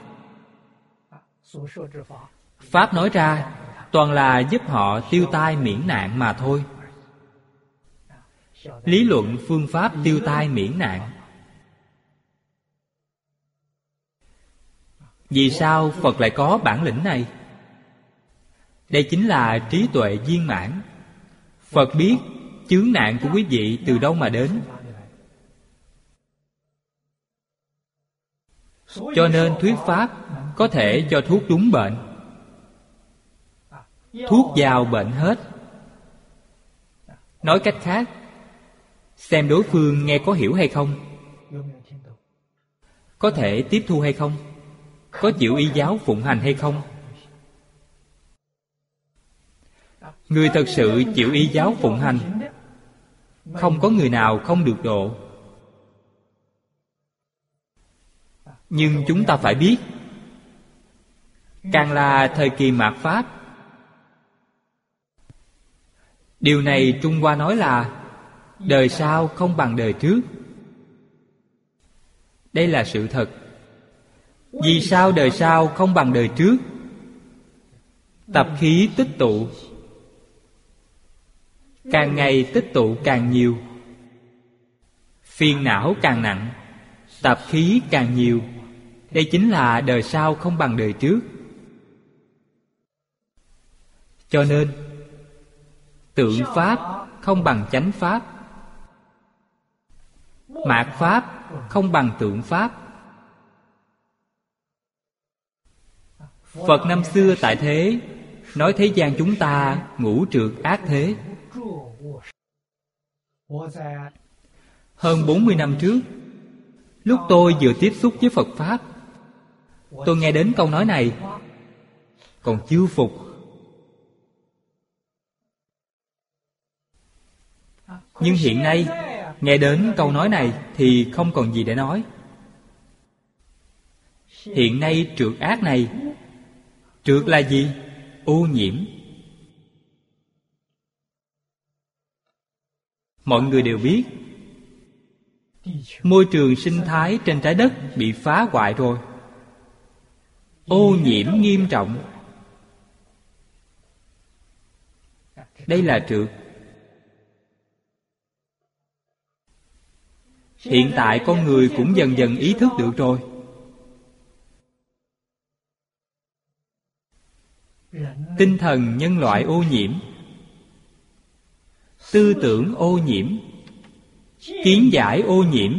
Pháp nói ra toàn là giúp họ tiêu tai miễn nạn mà thôi. Lý luận phương pháp tiêu tai miễn nạn. Vì sao Phật lại có bản lĩnh này? Đây chính là trí tuệ viên mãn. Phật biết chướng nạn của quý vị từ đâu mà đến, cho nên thuyết pháp có thể cho thuốc đúng bệnh. Thuốc vào bệnh hết. Nói cách khác, xem đối phương nghe có hiểu hay không, có thể tiếp thu hay không, có chịu y giáo phụng hành hay không. Người thật sự chịu y giáo phụng hành, không có người nào không được độ. Nhưng chúng ta phải biết, càng là thời kỳ mạt Pháp, điều này Trung Hoa nói là đời sau không bằng đời trước. Đây là sự thật. Vì sao đời sau không bằng đời trước? Tập khí tích tụ, càng ngày tích tụ càng nhiều, phiền não càng nặng, tập khí càng nhiều. Đây chính là đời sau không bằng đời trước. Cho nên tượng pháp không bằng chánh pháp, mạt pháp không bằng tượng pháp. Phật năm xưa tại thế nói thế gian chúng ta ngũ trược ác thế, Hơn 40 năm trước, lúc tôi vừa tiếp xúc với Phật Pháp, tôi nghe đến câu nói này, còn chưa phục. Nhưng hiện nay, nghe đến câu nói này thì không còn gì để nói. Hiện nay trượt ác này, trượt là gì? Ô nhiễm. Mọi người đều biết, môi trường sinh thái trên trái đất bị phá hoại rồi, ô nhiễm nghiêm trọng. Đây là trượt. Hiện tại con người cũng dần dần ý thức được rồi. Tinh thần nhân loại ô nhiễm, tư tưởng ô nhiễm, kiến giải ô nhiễm,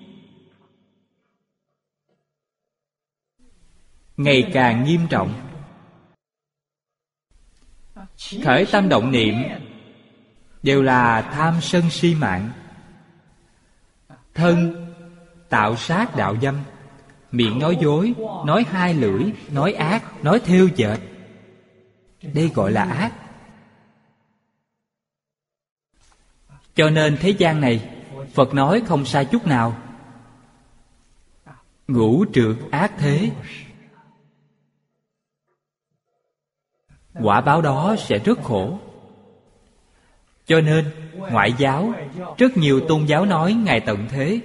ngày càng nghiêm trọng. Khởi tâm động niệm đều là tham sân si mạng. Thân tạo sát đạo dâm, miệng nói dối, nói hai lưỡi, nói ác, nói thêu dệt. Đây gọi là ác. Cho nên thế gian này, Phật nói không sai chút nào. Ngũ trượt ác thế, quả báo đó sẽ rất khổ. Cho nên ngoại giáo, rất nhiều tôn giáo nói ngày tận thế.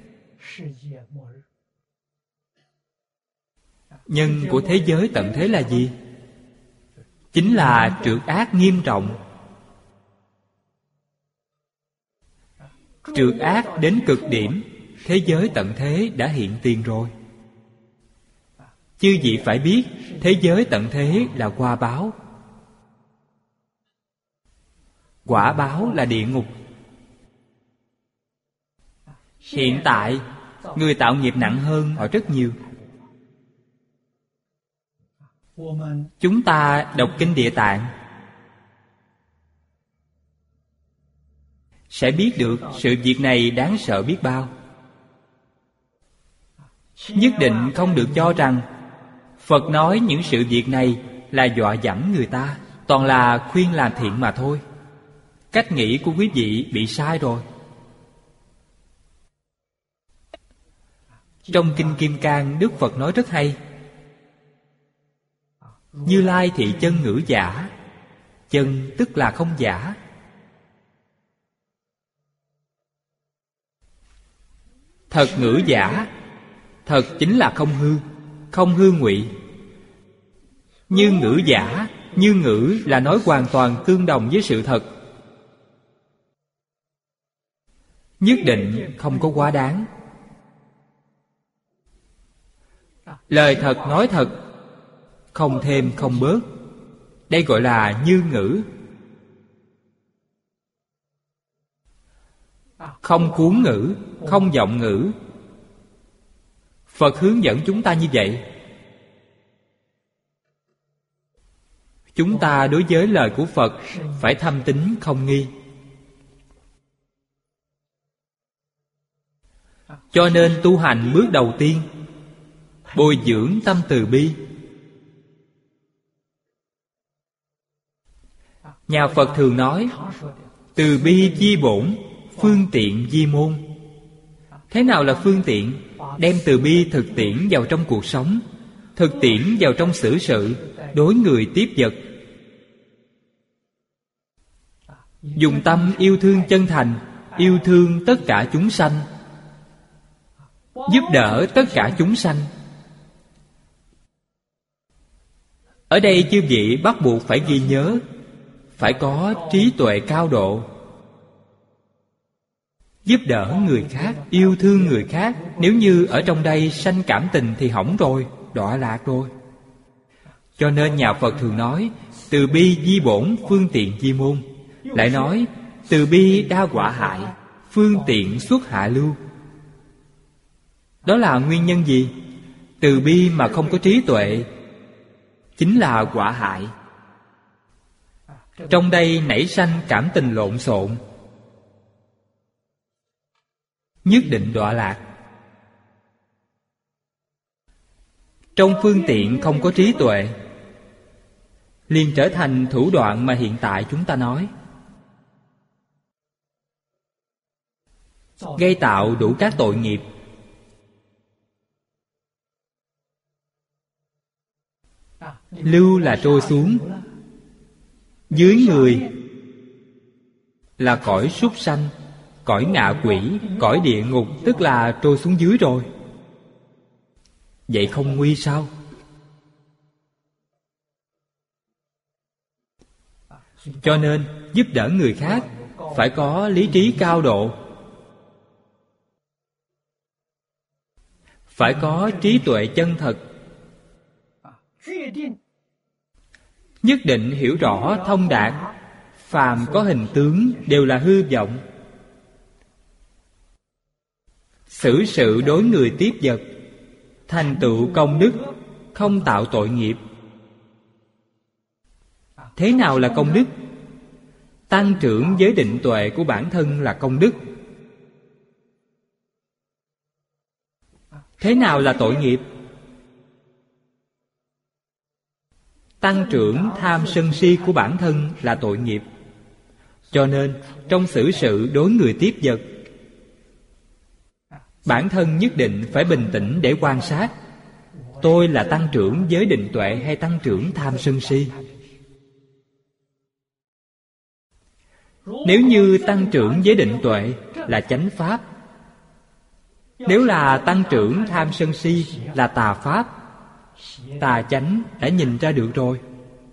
Nhân của thế giới tận thế là gì? Chính là trượt ác nghiêm trọng. Trượt ác đến cực điểm, thế giới tận thế đã hiện tiền rồi. Chư vị phải biết, thế giới tận thế là quả báo. Quả báo là địa ngục. Hiện tại, người tạo nghiệp nặng hơn họ rất nhiều. Chúng ta đọc kinh Địa Tạng sẽ biết được sự việc này đáng sợ biết bao. Nhất định không được cho rằng Phật nói những sự việc này là dọa dẫm người ta, toàn là khuyên làm thiện mà thôi. Cách nghĩ của quý vị bị sai rồi. Trong Kinh Kim Cang, Đức Phật nói rất hay. Như Lai thị chân ngữ giả. Chân tức là không giả. Thật ngữ giả. Thật chính là không hư, không hư ngụy. Như ngữ giả, như ngữ là nói hoàn toàn tương đồng với sự thật. Nhất định không có quá đáng. Lời thật nói thật, không thêm không bớt. Đây gọi là như ngữ. Không cuốn ngữ, không vọng ngữ. Phật hướng dẫn chúng ta như vậy. Chúng ta đối với lời của Phật phải thâm tín không nghi. Cho nên tu hành bước đầu tiên, bồi dưỡng tâm từ bi. Nhà Phật thường nói, từ bi di bổn, phương tiện di môn. Thế nào là phương tiện? Đem từ bi thực tiễn vào trong cuộc sống, thực tiễn vào trong xử sự, đối người tiếp vật. Dùng tâm yêu thương chân thành, yêu thương tất cả chúng sanh, giúp đỡ tất cả chúng sanh. Ở đây chư vị bắt buộc phải ghi nhớ, phải có trí tuệ cao độ. Giúp đỡ người khác, yêu thương người khác. Nếu như ở trong đây sanh cảm tình thì hỏng rồi, đọa lạc rồi. Cho nên nhà Phật thường nói, từ bi di bổn, phương tiện di môn. Lại nói, từ bi đa quả hại, phương tiện xuất hạ lưu. Đó là nguyên nhân gì? Từ bi mà không có trí tuệ chính là quả hại. Trong đây nảy sanh cảm tình lộn xộn. nhất định đọa lạc. Trong phương tiện không có trí tuệ, liền trở thành thủ đoạn mà hiện tại chúng ta nói, gây tạo đủ các tội nghiệp. Lưu là trôi xuống, dưới người là cõi súc sanh, cõi ngạ quỷ, cõi địa ngục, tức là trôi xuống dưới rồi. Vậy không nguy sao? Cho nên giúp đỡ người khác phải có lý trí cao độ, phải có trí tuệ chân thật, nhất định hiểu rõ thông đạt, phàm có hình tướng đều là hư vọng. Xử sự đối người tiếp vật, thành tựu công đức, không tạo tội nghiệp. Thế nào là công đức? Tăng trưởng giới định tuệ của bản thân là công đức. Thế nào là tội nghiệp? Tăng trưởng tham sân si của bản thân là tội nghiệp. Cho nên trong xử sự đối người tiếp vật, bản thân nhất định phải bình tĩnh để quan sát, tôi là tăng trưởng giới định tuệ hay tăng trưởng tham sân si. Nếu như tăng trưởng giới định tuệ là chánh pháp, nếu là tăng trưởng tham sân si là tà pháp, tà chánh đã nhìn ra được rồi.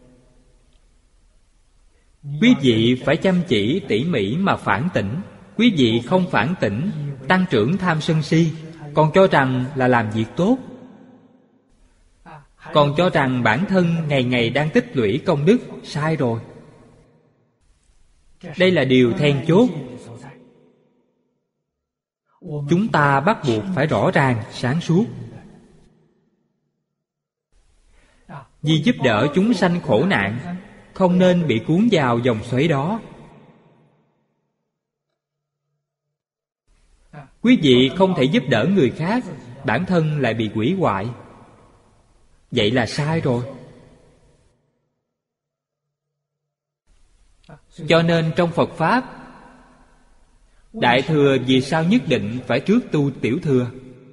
Quý vị phải chăm chỉ tỉ mỉ mà phản tỉnh. Quý vị không phản tỉnh, tăng trưởng tham sân si, còn cho rằng là làm việc tốt, còn cho rằng bản thân ngày ngày đang tích lũy công đức, sai rồi. Đây là điều then chốt. Chúng ta bắt buộc phải rõ ràng, sáng suốt. Vì giúp đỡ chúng sanh khổ nạn, không nên bị cuốn vào dòng xoáy đó. Quý vị không thể giúp đỡ người khác, bản thân lại bị hủy hoại. Vậy là sai rồi. Cho nên trong Phật Pháp, Đại Thừa vì sao nhất định phải trước tu Tiểu Thừa?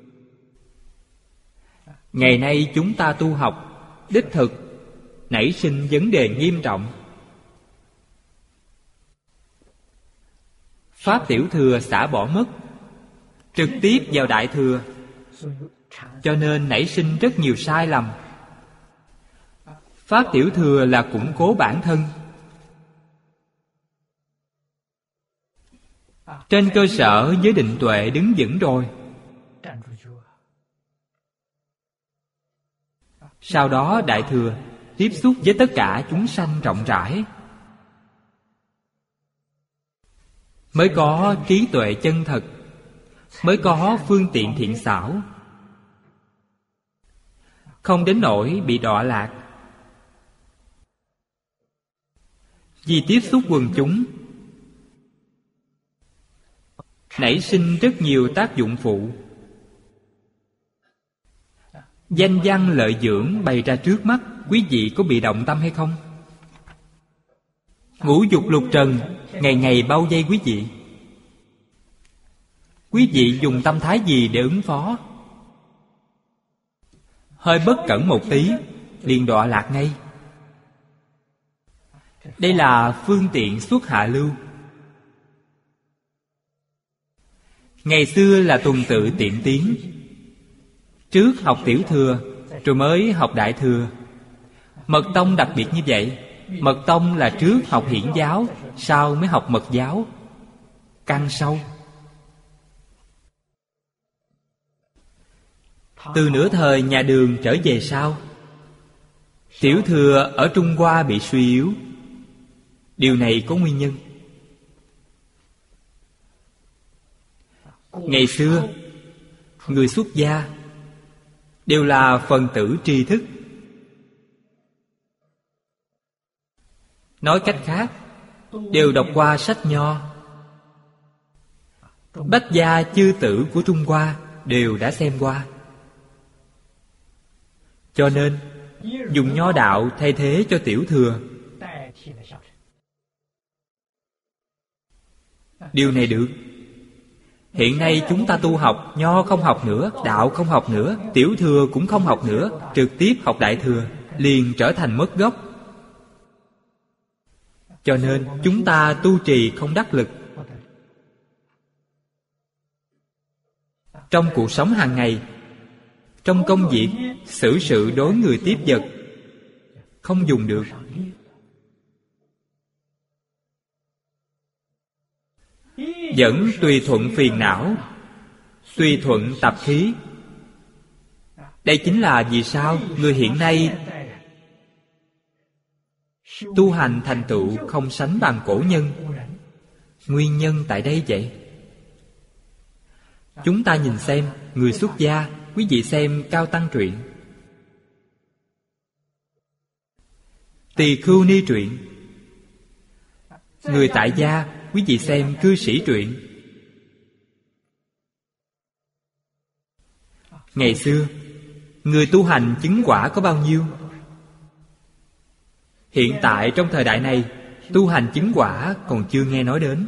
Ngày nay chúng ta tu học, đích thực nảy sinh vấn đề nghiêm trọng. Pháp Tiểu Thừa xả bỏ mất, trực tiếp vào Đại Thừa, cho nên nảy sinh rất nhiều sai lầm. Pháp Tiểu Thừa là củng cố bản thân. Trên cơ sở giới định tuệ đứng vững rồi, sau đó Đại Thừa tiếp xúc với tất cả chúng sanh rộng rãi, mới có trí tuệ chân thật, mới có phương tiện thiện xảo, không đến nỗi bị đọa lạc. Vì tiếp xúc quần chúng, nảy sinh rất nhiều tác dụng phụ. Danh văn lợi dưỡng bày ra trước mắt, quý vị có bị động tâm hay không? Ngũ dục lục trần ngày ngày bao vây quý vị. Quý vị dùng tâm thái gì để ứng phó? Hơi bất cẩn một tí, liền đọa lạc ngay. Đây là phương tiện xuất hạ lưu. Ngày xưa là tuần tự tiện tiến, trước học Tiểu Thừa, rồi mới học Đại Thừa. Mật tông đặc biệt như vậy. Mật tông là trước học hiển giáo, sau mới học mật giáo, căn sâu. Từ nửa thời nhà Đường trở về sau, Tiểu Thừa ở Trung Hoa bị suy yếu. Điều này có nguyên nhân. Ngày xưa, người xuất gia đều là phần tử tri thức. Nói cách khác, đều đọc qua sách Nho, Bách gia chư tử của Trung Hoa đều đã xem qua. Cho nên dùng nho đạo thay thế cho tiểu thừa. Điều này được. Hiện nay chúng ta tu học, nho không học nữa, đạo không học nữa, tiểu thừa cũng không học nữa, trực tiếp học đại thừa, liền trở thành mất gốc. Cho nên chúng ta tu trì không đắc lực. Trong cuộc sống hàng ngày, trong công việc, xử sự đối người tiếp vật, không dùng được. Vẫn tùy thuận phiền não, tùy thuận tập khí. Đây chính là vì sao người hiện nay tu hành thành tựu không sánh bằng cổ nhân. Nguyên nhân tại đây vậy. Chúng ta nhìn xem, người xuất gia, quý vị xem Cao Tăng truyện, Tỳ Khưu Ni truyện. Người tại gia, quý vị xem Cư Sĩ truyện. Ngày xưa, người tu hành chứng quả có bao nhiêu? Hiện tại trong thời đại này, tu hành chứng quả còn chưa nghe nói đến.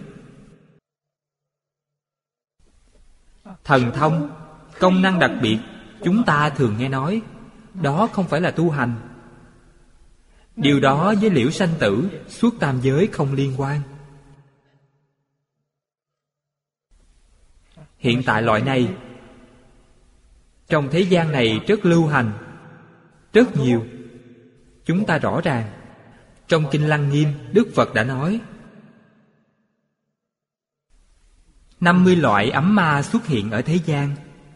Thần thông, công năng đặc biệt, chúng ta thường nghe nói, đó không phải là tu hành. Điều đó với liễu sanh tử, suốt tam giới không liên quan. Hiện tại loại này trong thế gian này rất lưu hành, rất nhiều. Chúng ta rõ ràng, trong Kinh Lăng Nghiêm, Đức Phật đã nói 50 loại ấm ma xuất hiện ở thế gian.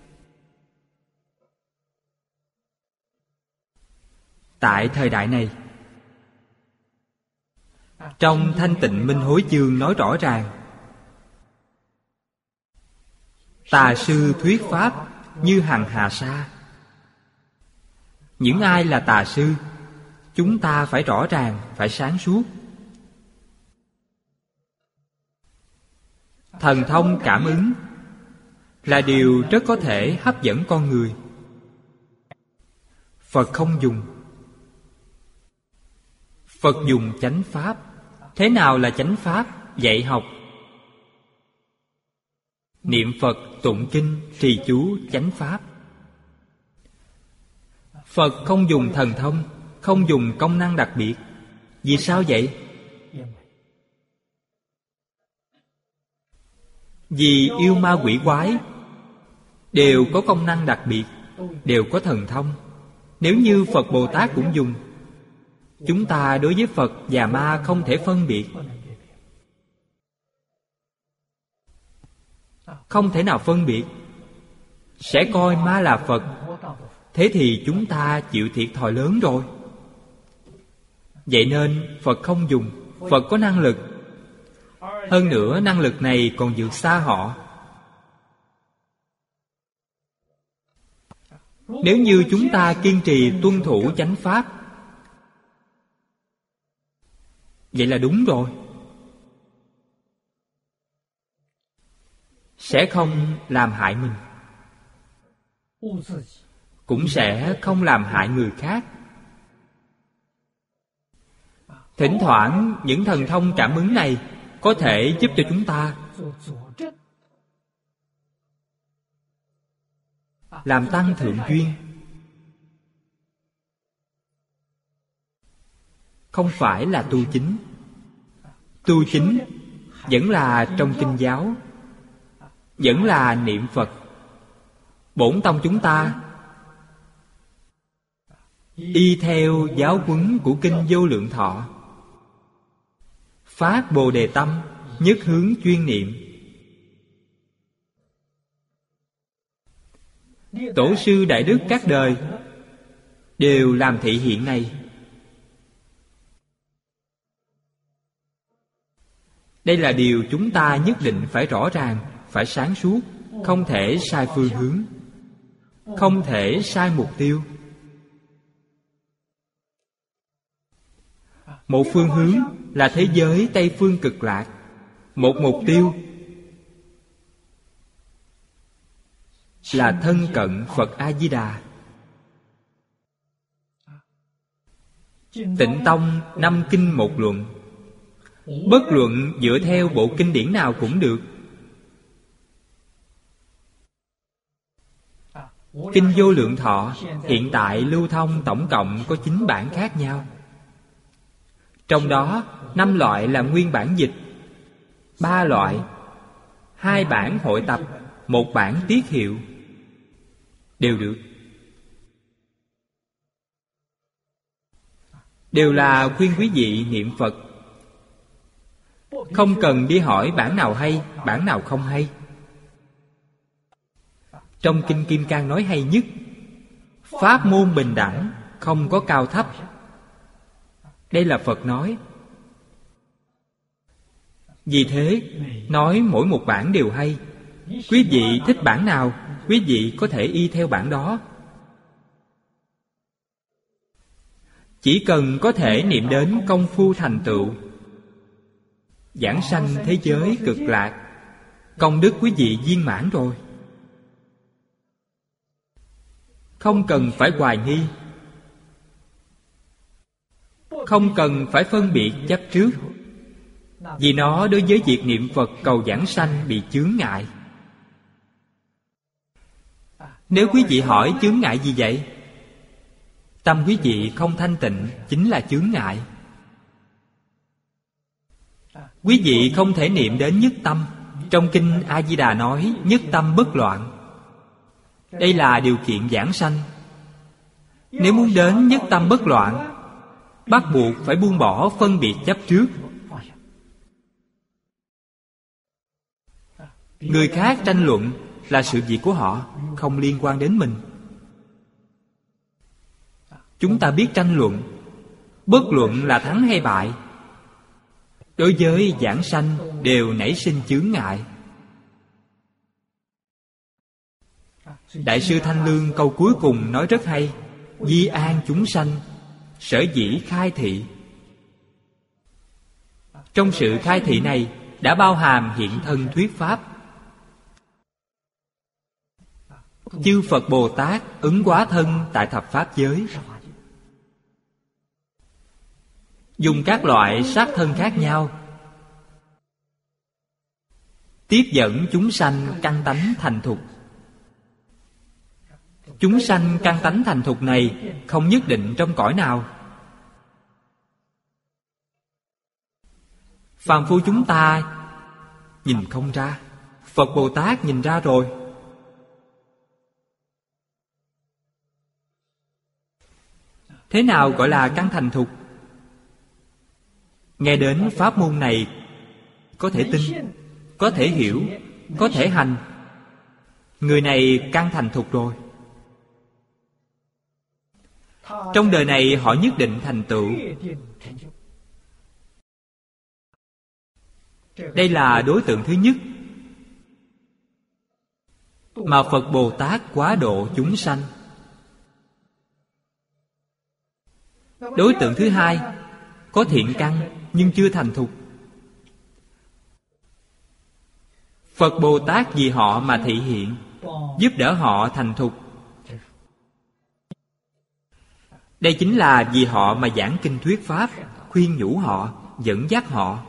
Tại thời đại này, trong Thanh Tịnh Minh Hối chương nói rõ ràng, tà sư thuyết pháp như hằng hà sa. Những ai là tà sư, chúng ta phải rõ ràng, phải sáng suốt. Thần thông cảm ứng là điều rất có thể hấp dẫn con người. Phật không dùng. Phật dùng chánh pháp. Thế nào là chánh pháp? Dạy học, niệm Phật, tụng kinh, trì chú, chánh pháp. Phật không dùng thần thông, không dùng công năng đặc biệt. Vì sao vậy? Vì yêu ma quỷ quái đều có công năng đặc biệt, đều có thần thông. Nếu như Phật Bồ Tát cũng dùng, chúng ta đối với Phật và ma không thể phân biệt. Không thể nào phân biệt. Sẽ coi ma là Phật, thế thì chúng ta chịu thiệt thòi lớn rồi. Vậy nên Phật không dùng. Phật có năng lực. Hơn nữa năng lực này còn vượt xa họ. Nếu như chúng ta kiên trì tuân thủ chánh pháp, vậy là đúng rồi. Sẽ không làm hại mình, cũng sẽ không làm hại người khác. Thỉnh thoảng những thần thông cảm ứng này có thể giúp cho chúng ta làm tăng thượng duyên. Không phải là tu chính. Tu chính vẫn là trong kinh giáo, vẫn là niệm Phật. Bổn tông chúng ta y theo giáo huấn của kinh Vô Lượng Thọ, phát Bồ Đề tâm, nhất hướng chuyên niệm. Tổ sư đại đức các đời đều làm thị hiện này. Đây là điều chúng ta nhất định phải rõ ràng, phải sáng suốt, không thể sai phương hướng, không thể sai mục tiêu. Một phương hướng là thế giới Tây Phương Cực Lạc, một mục tiêu là thân cận Phật A-di-đà. Tịnh Tông 5 kinh 1 luận. Bất luận dựa theo bộ kinh điển nào cũng được. Kinh Vô Lượng Thọ hiện tại lưu thông tổng cộng có 9 bản khác nhau. Trong đó 5 loại là nguyên bản dịch, 3 loại, 2 bản hội tập, 1 bản tiết hiệu, đều được. Đều là khuyên quý vị niệm Phật, không cần đi hỏi bản nào hay, bản nào không hay. Trong Kinh Kim Cang nói hay nhất: pháp môn bình đẳng, không có cao thấp. Đây là Phật nói. Vì thế, nói mỗi một bản đều hay. Quý vị thích bản nào, quý vị có thể y theo bản đó. Chỉ cần có thể niệm đến công phu thành tựu, giảng sanh thế giới cực lạc, công đức quý vị viên mãn rồi. Không cần phải hoài nghi, không cần phải phân biệt chấp trước, vì nó đối với việc niệm Phật cầu giảng sanh bị chướng ngại. Nếu quý vị hỏi chướng ngại gì vậy? Tâm quý vị không thanh tịnh chính là chướng ngại. Quý vị không thể niệm đến nhất tâm. Trong Kinh A-di-đà nói nhất tâm bất loạn. Đây là điều kiện giảng sanh. Nếu muốn đến nhất tâm bất loạn, bắt buộc phải buông bỏ phân biệt chấp trước. Người khác tranh luận là sự việc của họ, không liên quan đến mình. Chúng ta biết tranh luận, bất luận là thắng hay bại, đối với giảng sanh đều nảy sinh chướng ngại. Đại sư Thanh Lương câu cuối cùng nói rất hay: vi an chúng sanh, sở dĩ khai thị. Trong sự khai thị này đã bao hàm hiện thân thuyết pháp. Chư Phật Bồ Tát ứng hóa thân tại thập pháp giới, dùng các loại sát thân khác nhau tiếp dẫn chúng sanh căn tánh thành thục. Chúng sanh căn tánh thành thục này không nhất định trong cõi nào. Phàm phu chúng ta nhìn không ra, Phật Bồ Tát nhìn ra rồi. Thế nào gọi là căn thành thục? Nghe đến pháp môn này có thể tin, có thể hiểu, có thể hành. Người này căn thành thục rồi. Trong đời này họ nhất định thành tựu. Đây là đối tượng thứ nhất mà Phật Bồ Tát quá độ chúng sanh. Đối tượng thứ hai có thiện căn nhưng chưa thành thục. Phật Bồ Tát vì họ mà thị hiện, giúp đỡ họ thành thục. Đây chính là vì họ mà giảng kinh thuyết pháp, khuyên nhủ họ, dẫn dắt họ.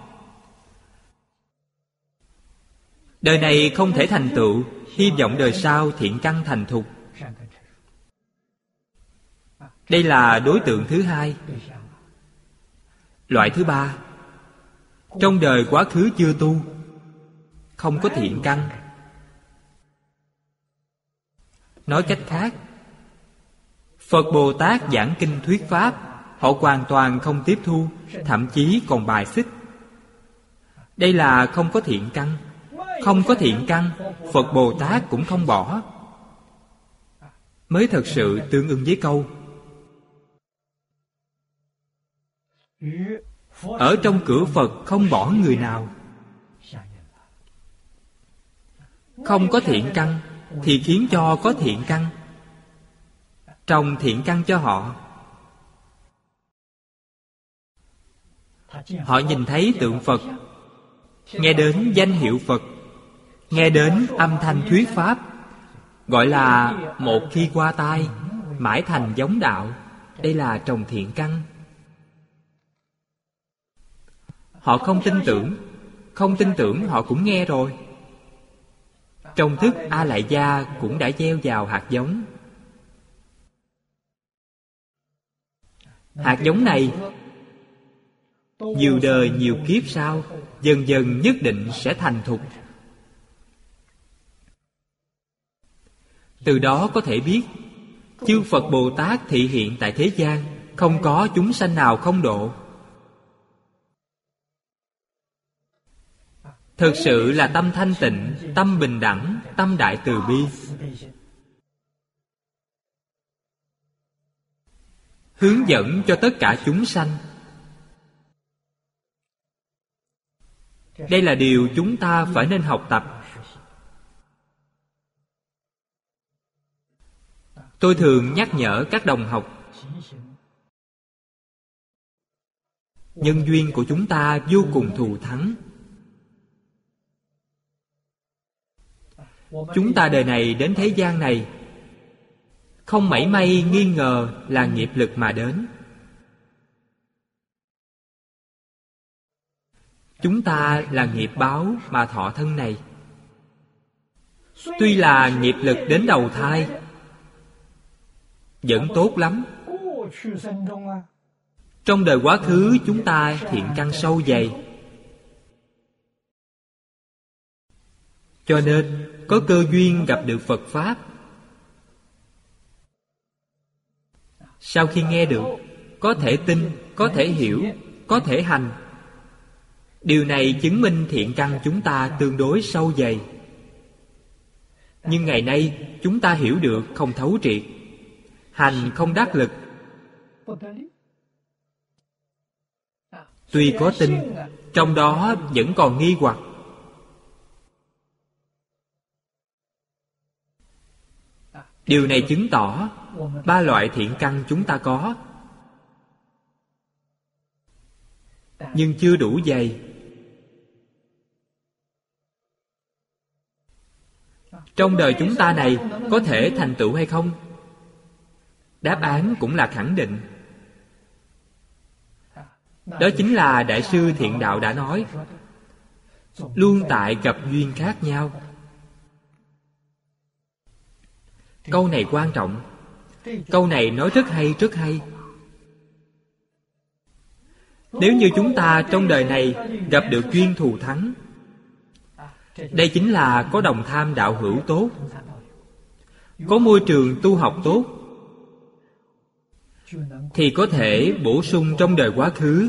Đời này không thể thành tựu, hy vọng đời sau thiện căn thành thục. Đây là đối tượng thứ hai. Loại thứ ba, trong đời quá khứ chưa tu, không có thiện căn. Nói cách khác, Phật Bồ Tát giảng kinh thuyết pháp, họ hoàn toàn không tiếp thu, thậm chí còn bài xích. Đây là không có thiện căn. Không có thiện căn, Phật Bồ Tát cũng không bỏ. Mới thật sự tương ứng với câu: ở trong cửa Phật không bỏ người nào. Không có thiện căn thì khiến cho có thiện căn, trồng thiện căn cho họ. Họ nhìn thấy tượng Phật, nghe đến danh hiệu Phật, nghe đến âm thanh thuyết pháp, gọi là một khi qua tai, mãi thành giống đạo. Đây là trồng thiện căn. Họ không tin tưởng. Không tin tưởng họ cũng nghe rồi. Trong thức A Lại Gia cũng đã gieo vào hạt giống. Hạt giống này nhiều đời nhiều kiếp sau, dần dần nhất định sẽ thành thục. Từ đó có thể biết chư Phật Bồ Tát thị hiện tại thế gian, không có chúng sanh nào không độ. Thực sự là tâm thanh tịnh, tâm bình đẳng, tâm đại từ bi. Hướng dẫn cho tất cả chúng sanh. Đây là điều chúng ta phải nên học tập. Tôi thường nhắc nhở các đồng học, nhân duyên của chúng ta vô cùng thù thắng. Chúng ta đời này đến thế gian này, không mảy may nghi ngờ là nghiệp lực mà đến. Chúng ta là nghiệp báo mà thọ thân này. Tuy là nghiệp lực đến đầu thai vẫn tốt lắm. Trong đời quá khứ chúng ta thiện căn sâu dày, cho nên có cơ duyên gặp được Phật Pháp. Sau khi nghe được, có thể tin, có thể hiểu, có thể hành. Điều này chứng minh thiện căn chúng ta tương đối sâu dày. Nhưng ngày nay chúng ta hiểu được không thấu triệt, hành không đắc lực. Tuy có tin, trong đó vẫn còn nghi hoặc. Điều này chứng tỏ ba loại thiện căn chúng ta có, nhưng chưa đủ dày. Trong đời chúng ta này có thể thành tựu hay không? Đáp án cũng là khẳng định. Đó chính là Đại sư Thiện Đạo đã nói, luôn tại gặp duyên khác nhau. Câu này quan trọng. Câu này nói rất hay, rất hay. Nếu như chúng ta trong đời này gặp được duyên thù thắng, đây chính là có đồng tham đạo hữu tốt, có môi trường tu học tốt, thì có thể bổ sung trong đời quá khứ.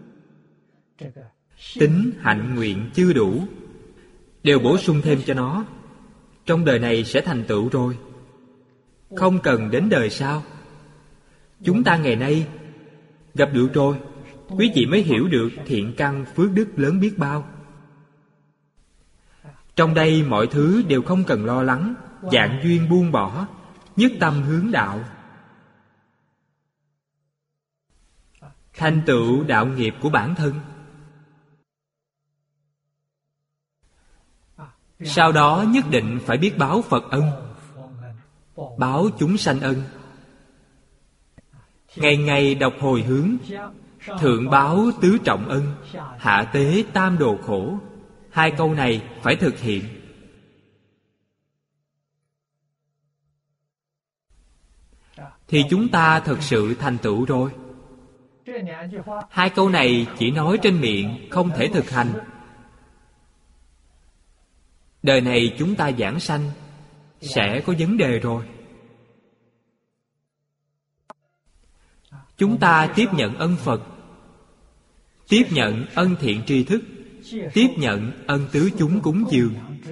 Tính, hạnh, nguyện chưa đủ, đều bổ sung thêm cho nó. Trong đời này sẽ thành tựu rồi, không cần đến đời sau. Chúng ta ngày nay gặp được rồi, quý vị mới hiểu được thiện căn phước đức lớn biết bao. Trong đây mọi thứ đều không cần lo lắng, vạn duyên buông bỏ, nhất tâm hướng đạo, thành tựu đạo nghiệp của bản thân. Sau đó nhất định phải biết báo Phật ân, báo chúng sanh ân. Ngày ngày đọc hồi hướng, thượng báo tứ trọng ân, hạ tế tam đồ khổ. Hai câu này phải thực hiện. Thì chúng ta thực sự thành tựu rồi. Hai câu này chỉ nói trên miệng, không thể thực hành. Đời này chúng ta giảng sanh sẽ có vấn đề rồi. Chúng ta tiếp nhận ân Phật, tiếp nhận ân thiện tri thức, tiếp nhận ân tứ chúng cúng dường.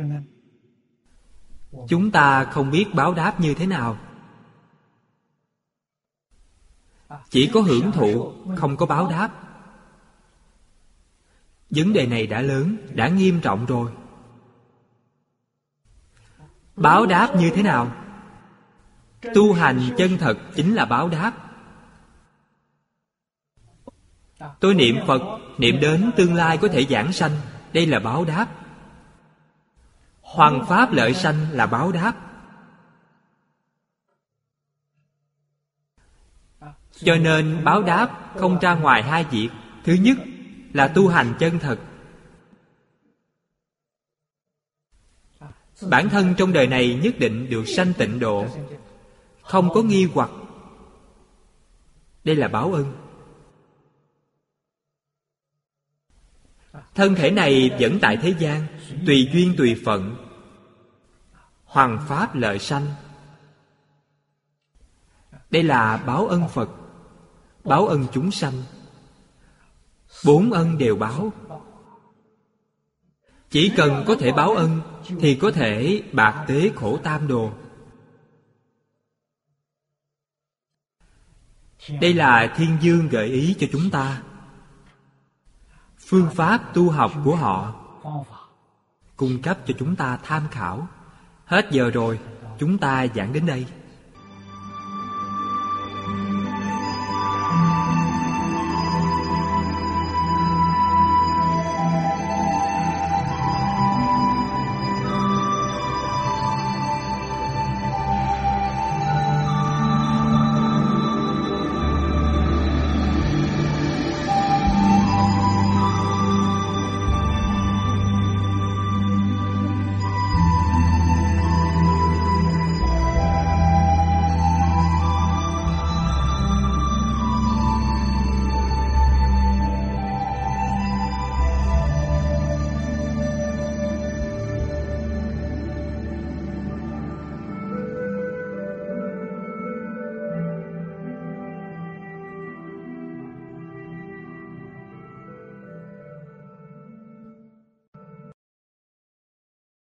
Chúng ta không biết báo đáp như thế nào, chỉ có hưởng thụ, không có báo đáp. Vấn đề này đã lớn, đã nghiêm trọng rồi. Báo đáp như thế nào? Tu hành chân thật chính là báo đáp. Tôi niệm Phật, niệm đến tương lai có thể giảng sanh, đây là báo đáp. Hoằng pháp lợi sanh là báo đáp. Cho nên báo đáp không ra ngoài hai việc. Thứ nhất là tu hành chân thật. Bản thân trong đời này nhất định được sanh tịnh độ, không có nghi hoặc. Đây là báo ân. Thân thể này vẫn tại thế gian, tùy duyên tùy phận, hoằng pháp lợi sanh. Đây là báo ân Phật, báo ân chúng sanh. 4 ân đều báo. Chỉ cần có thể báo ân thì có thể bạc tế khổ tam đồ. Đây là Thiên Dương gợi ý cho chúng ta phương pháp tu học của họ, cung cấp cho chúng ta tham khảo. Hết giờ rồi, chúng ta giảng đến đây.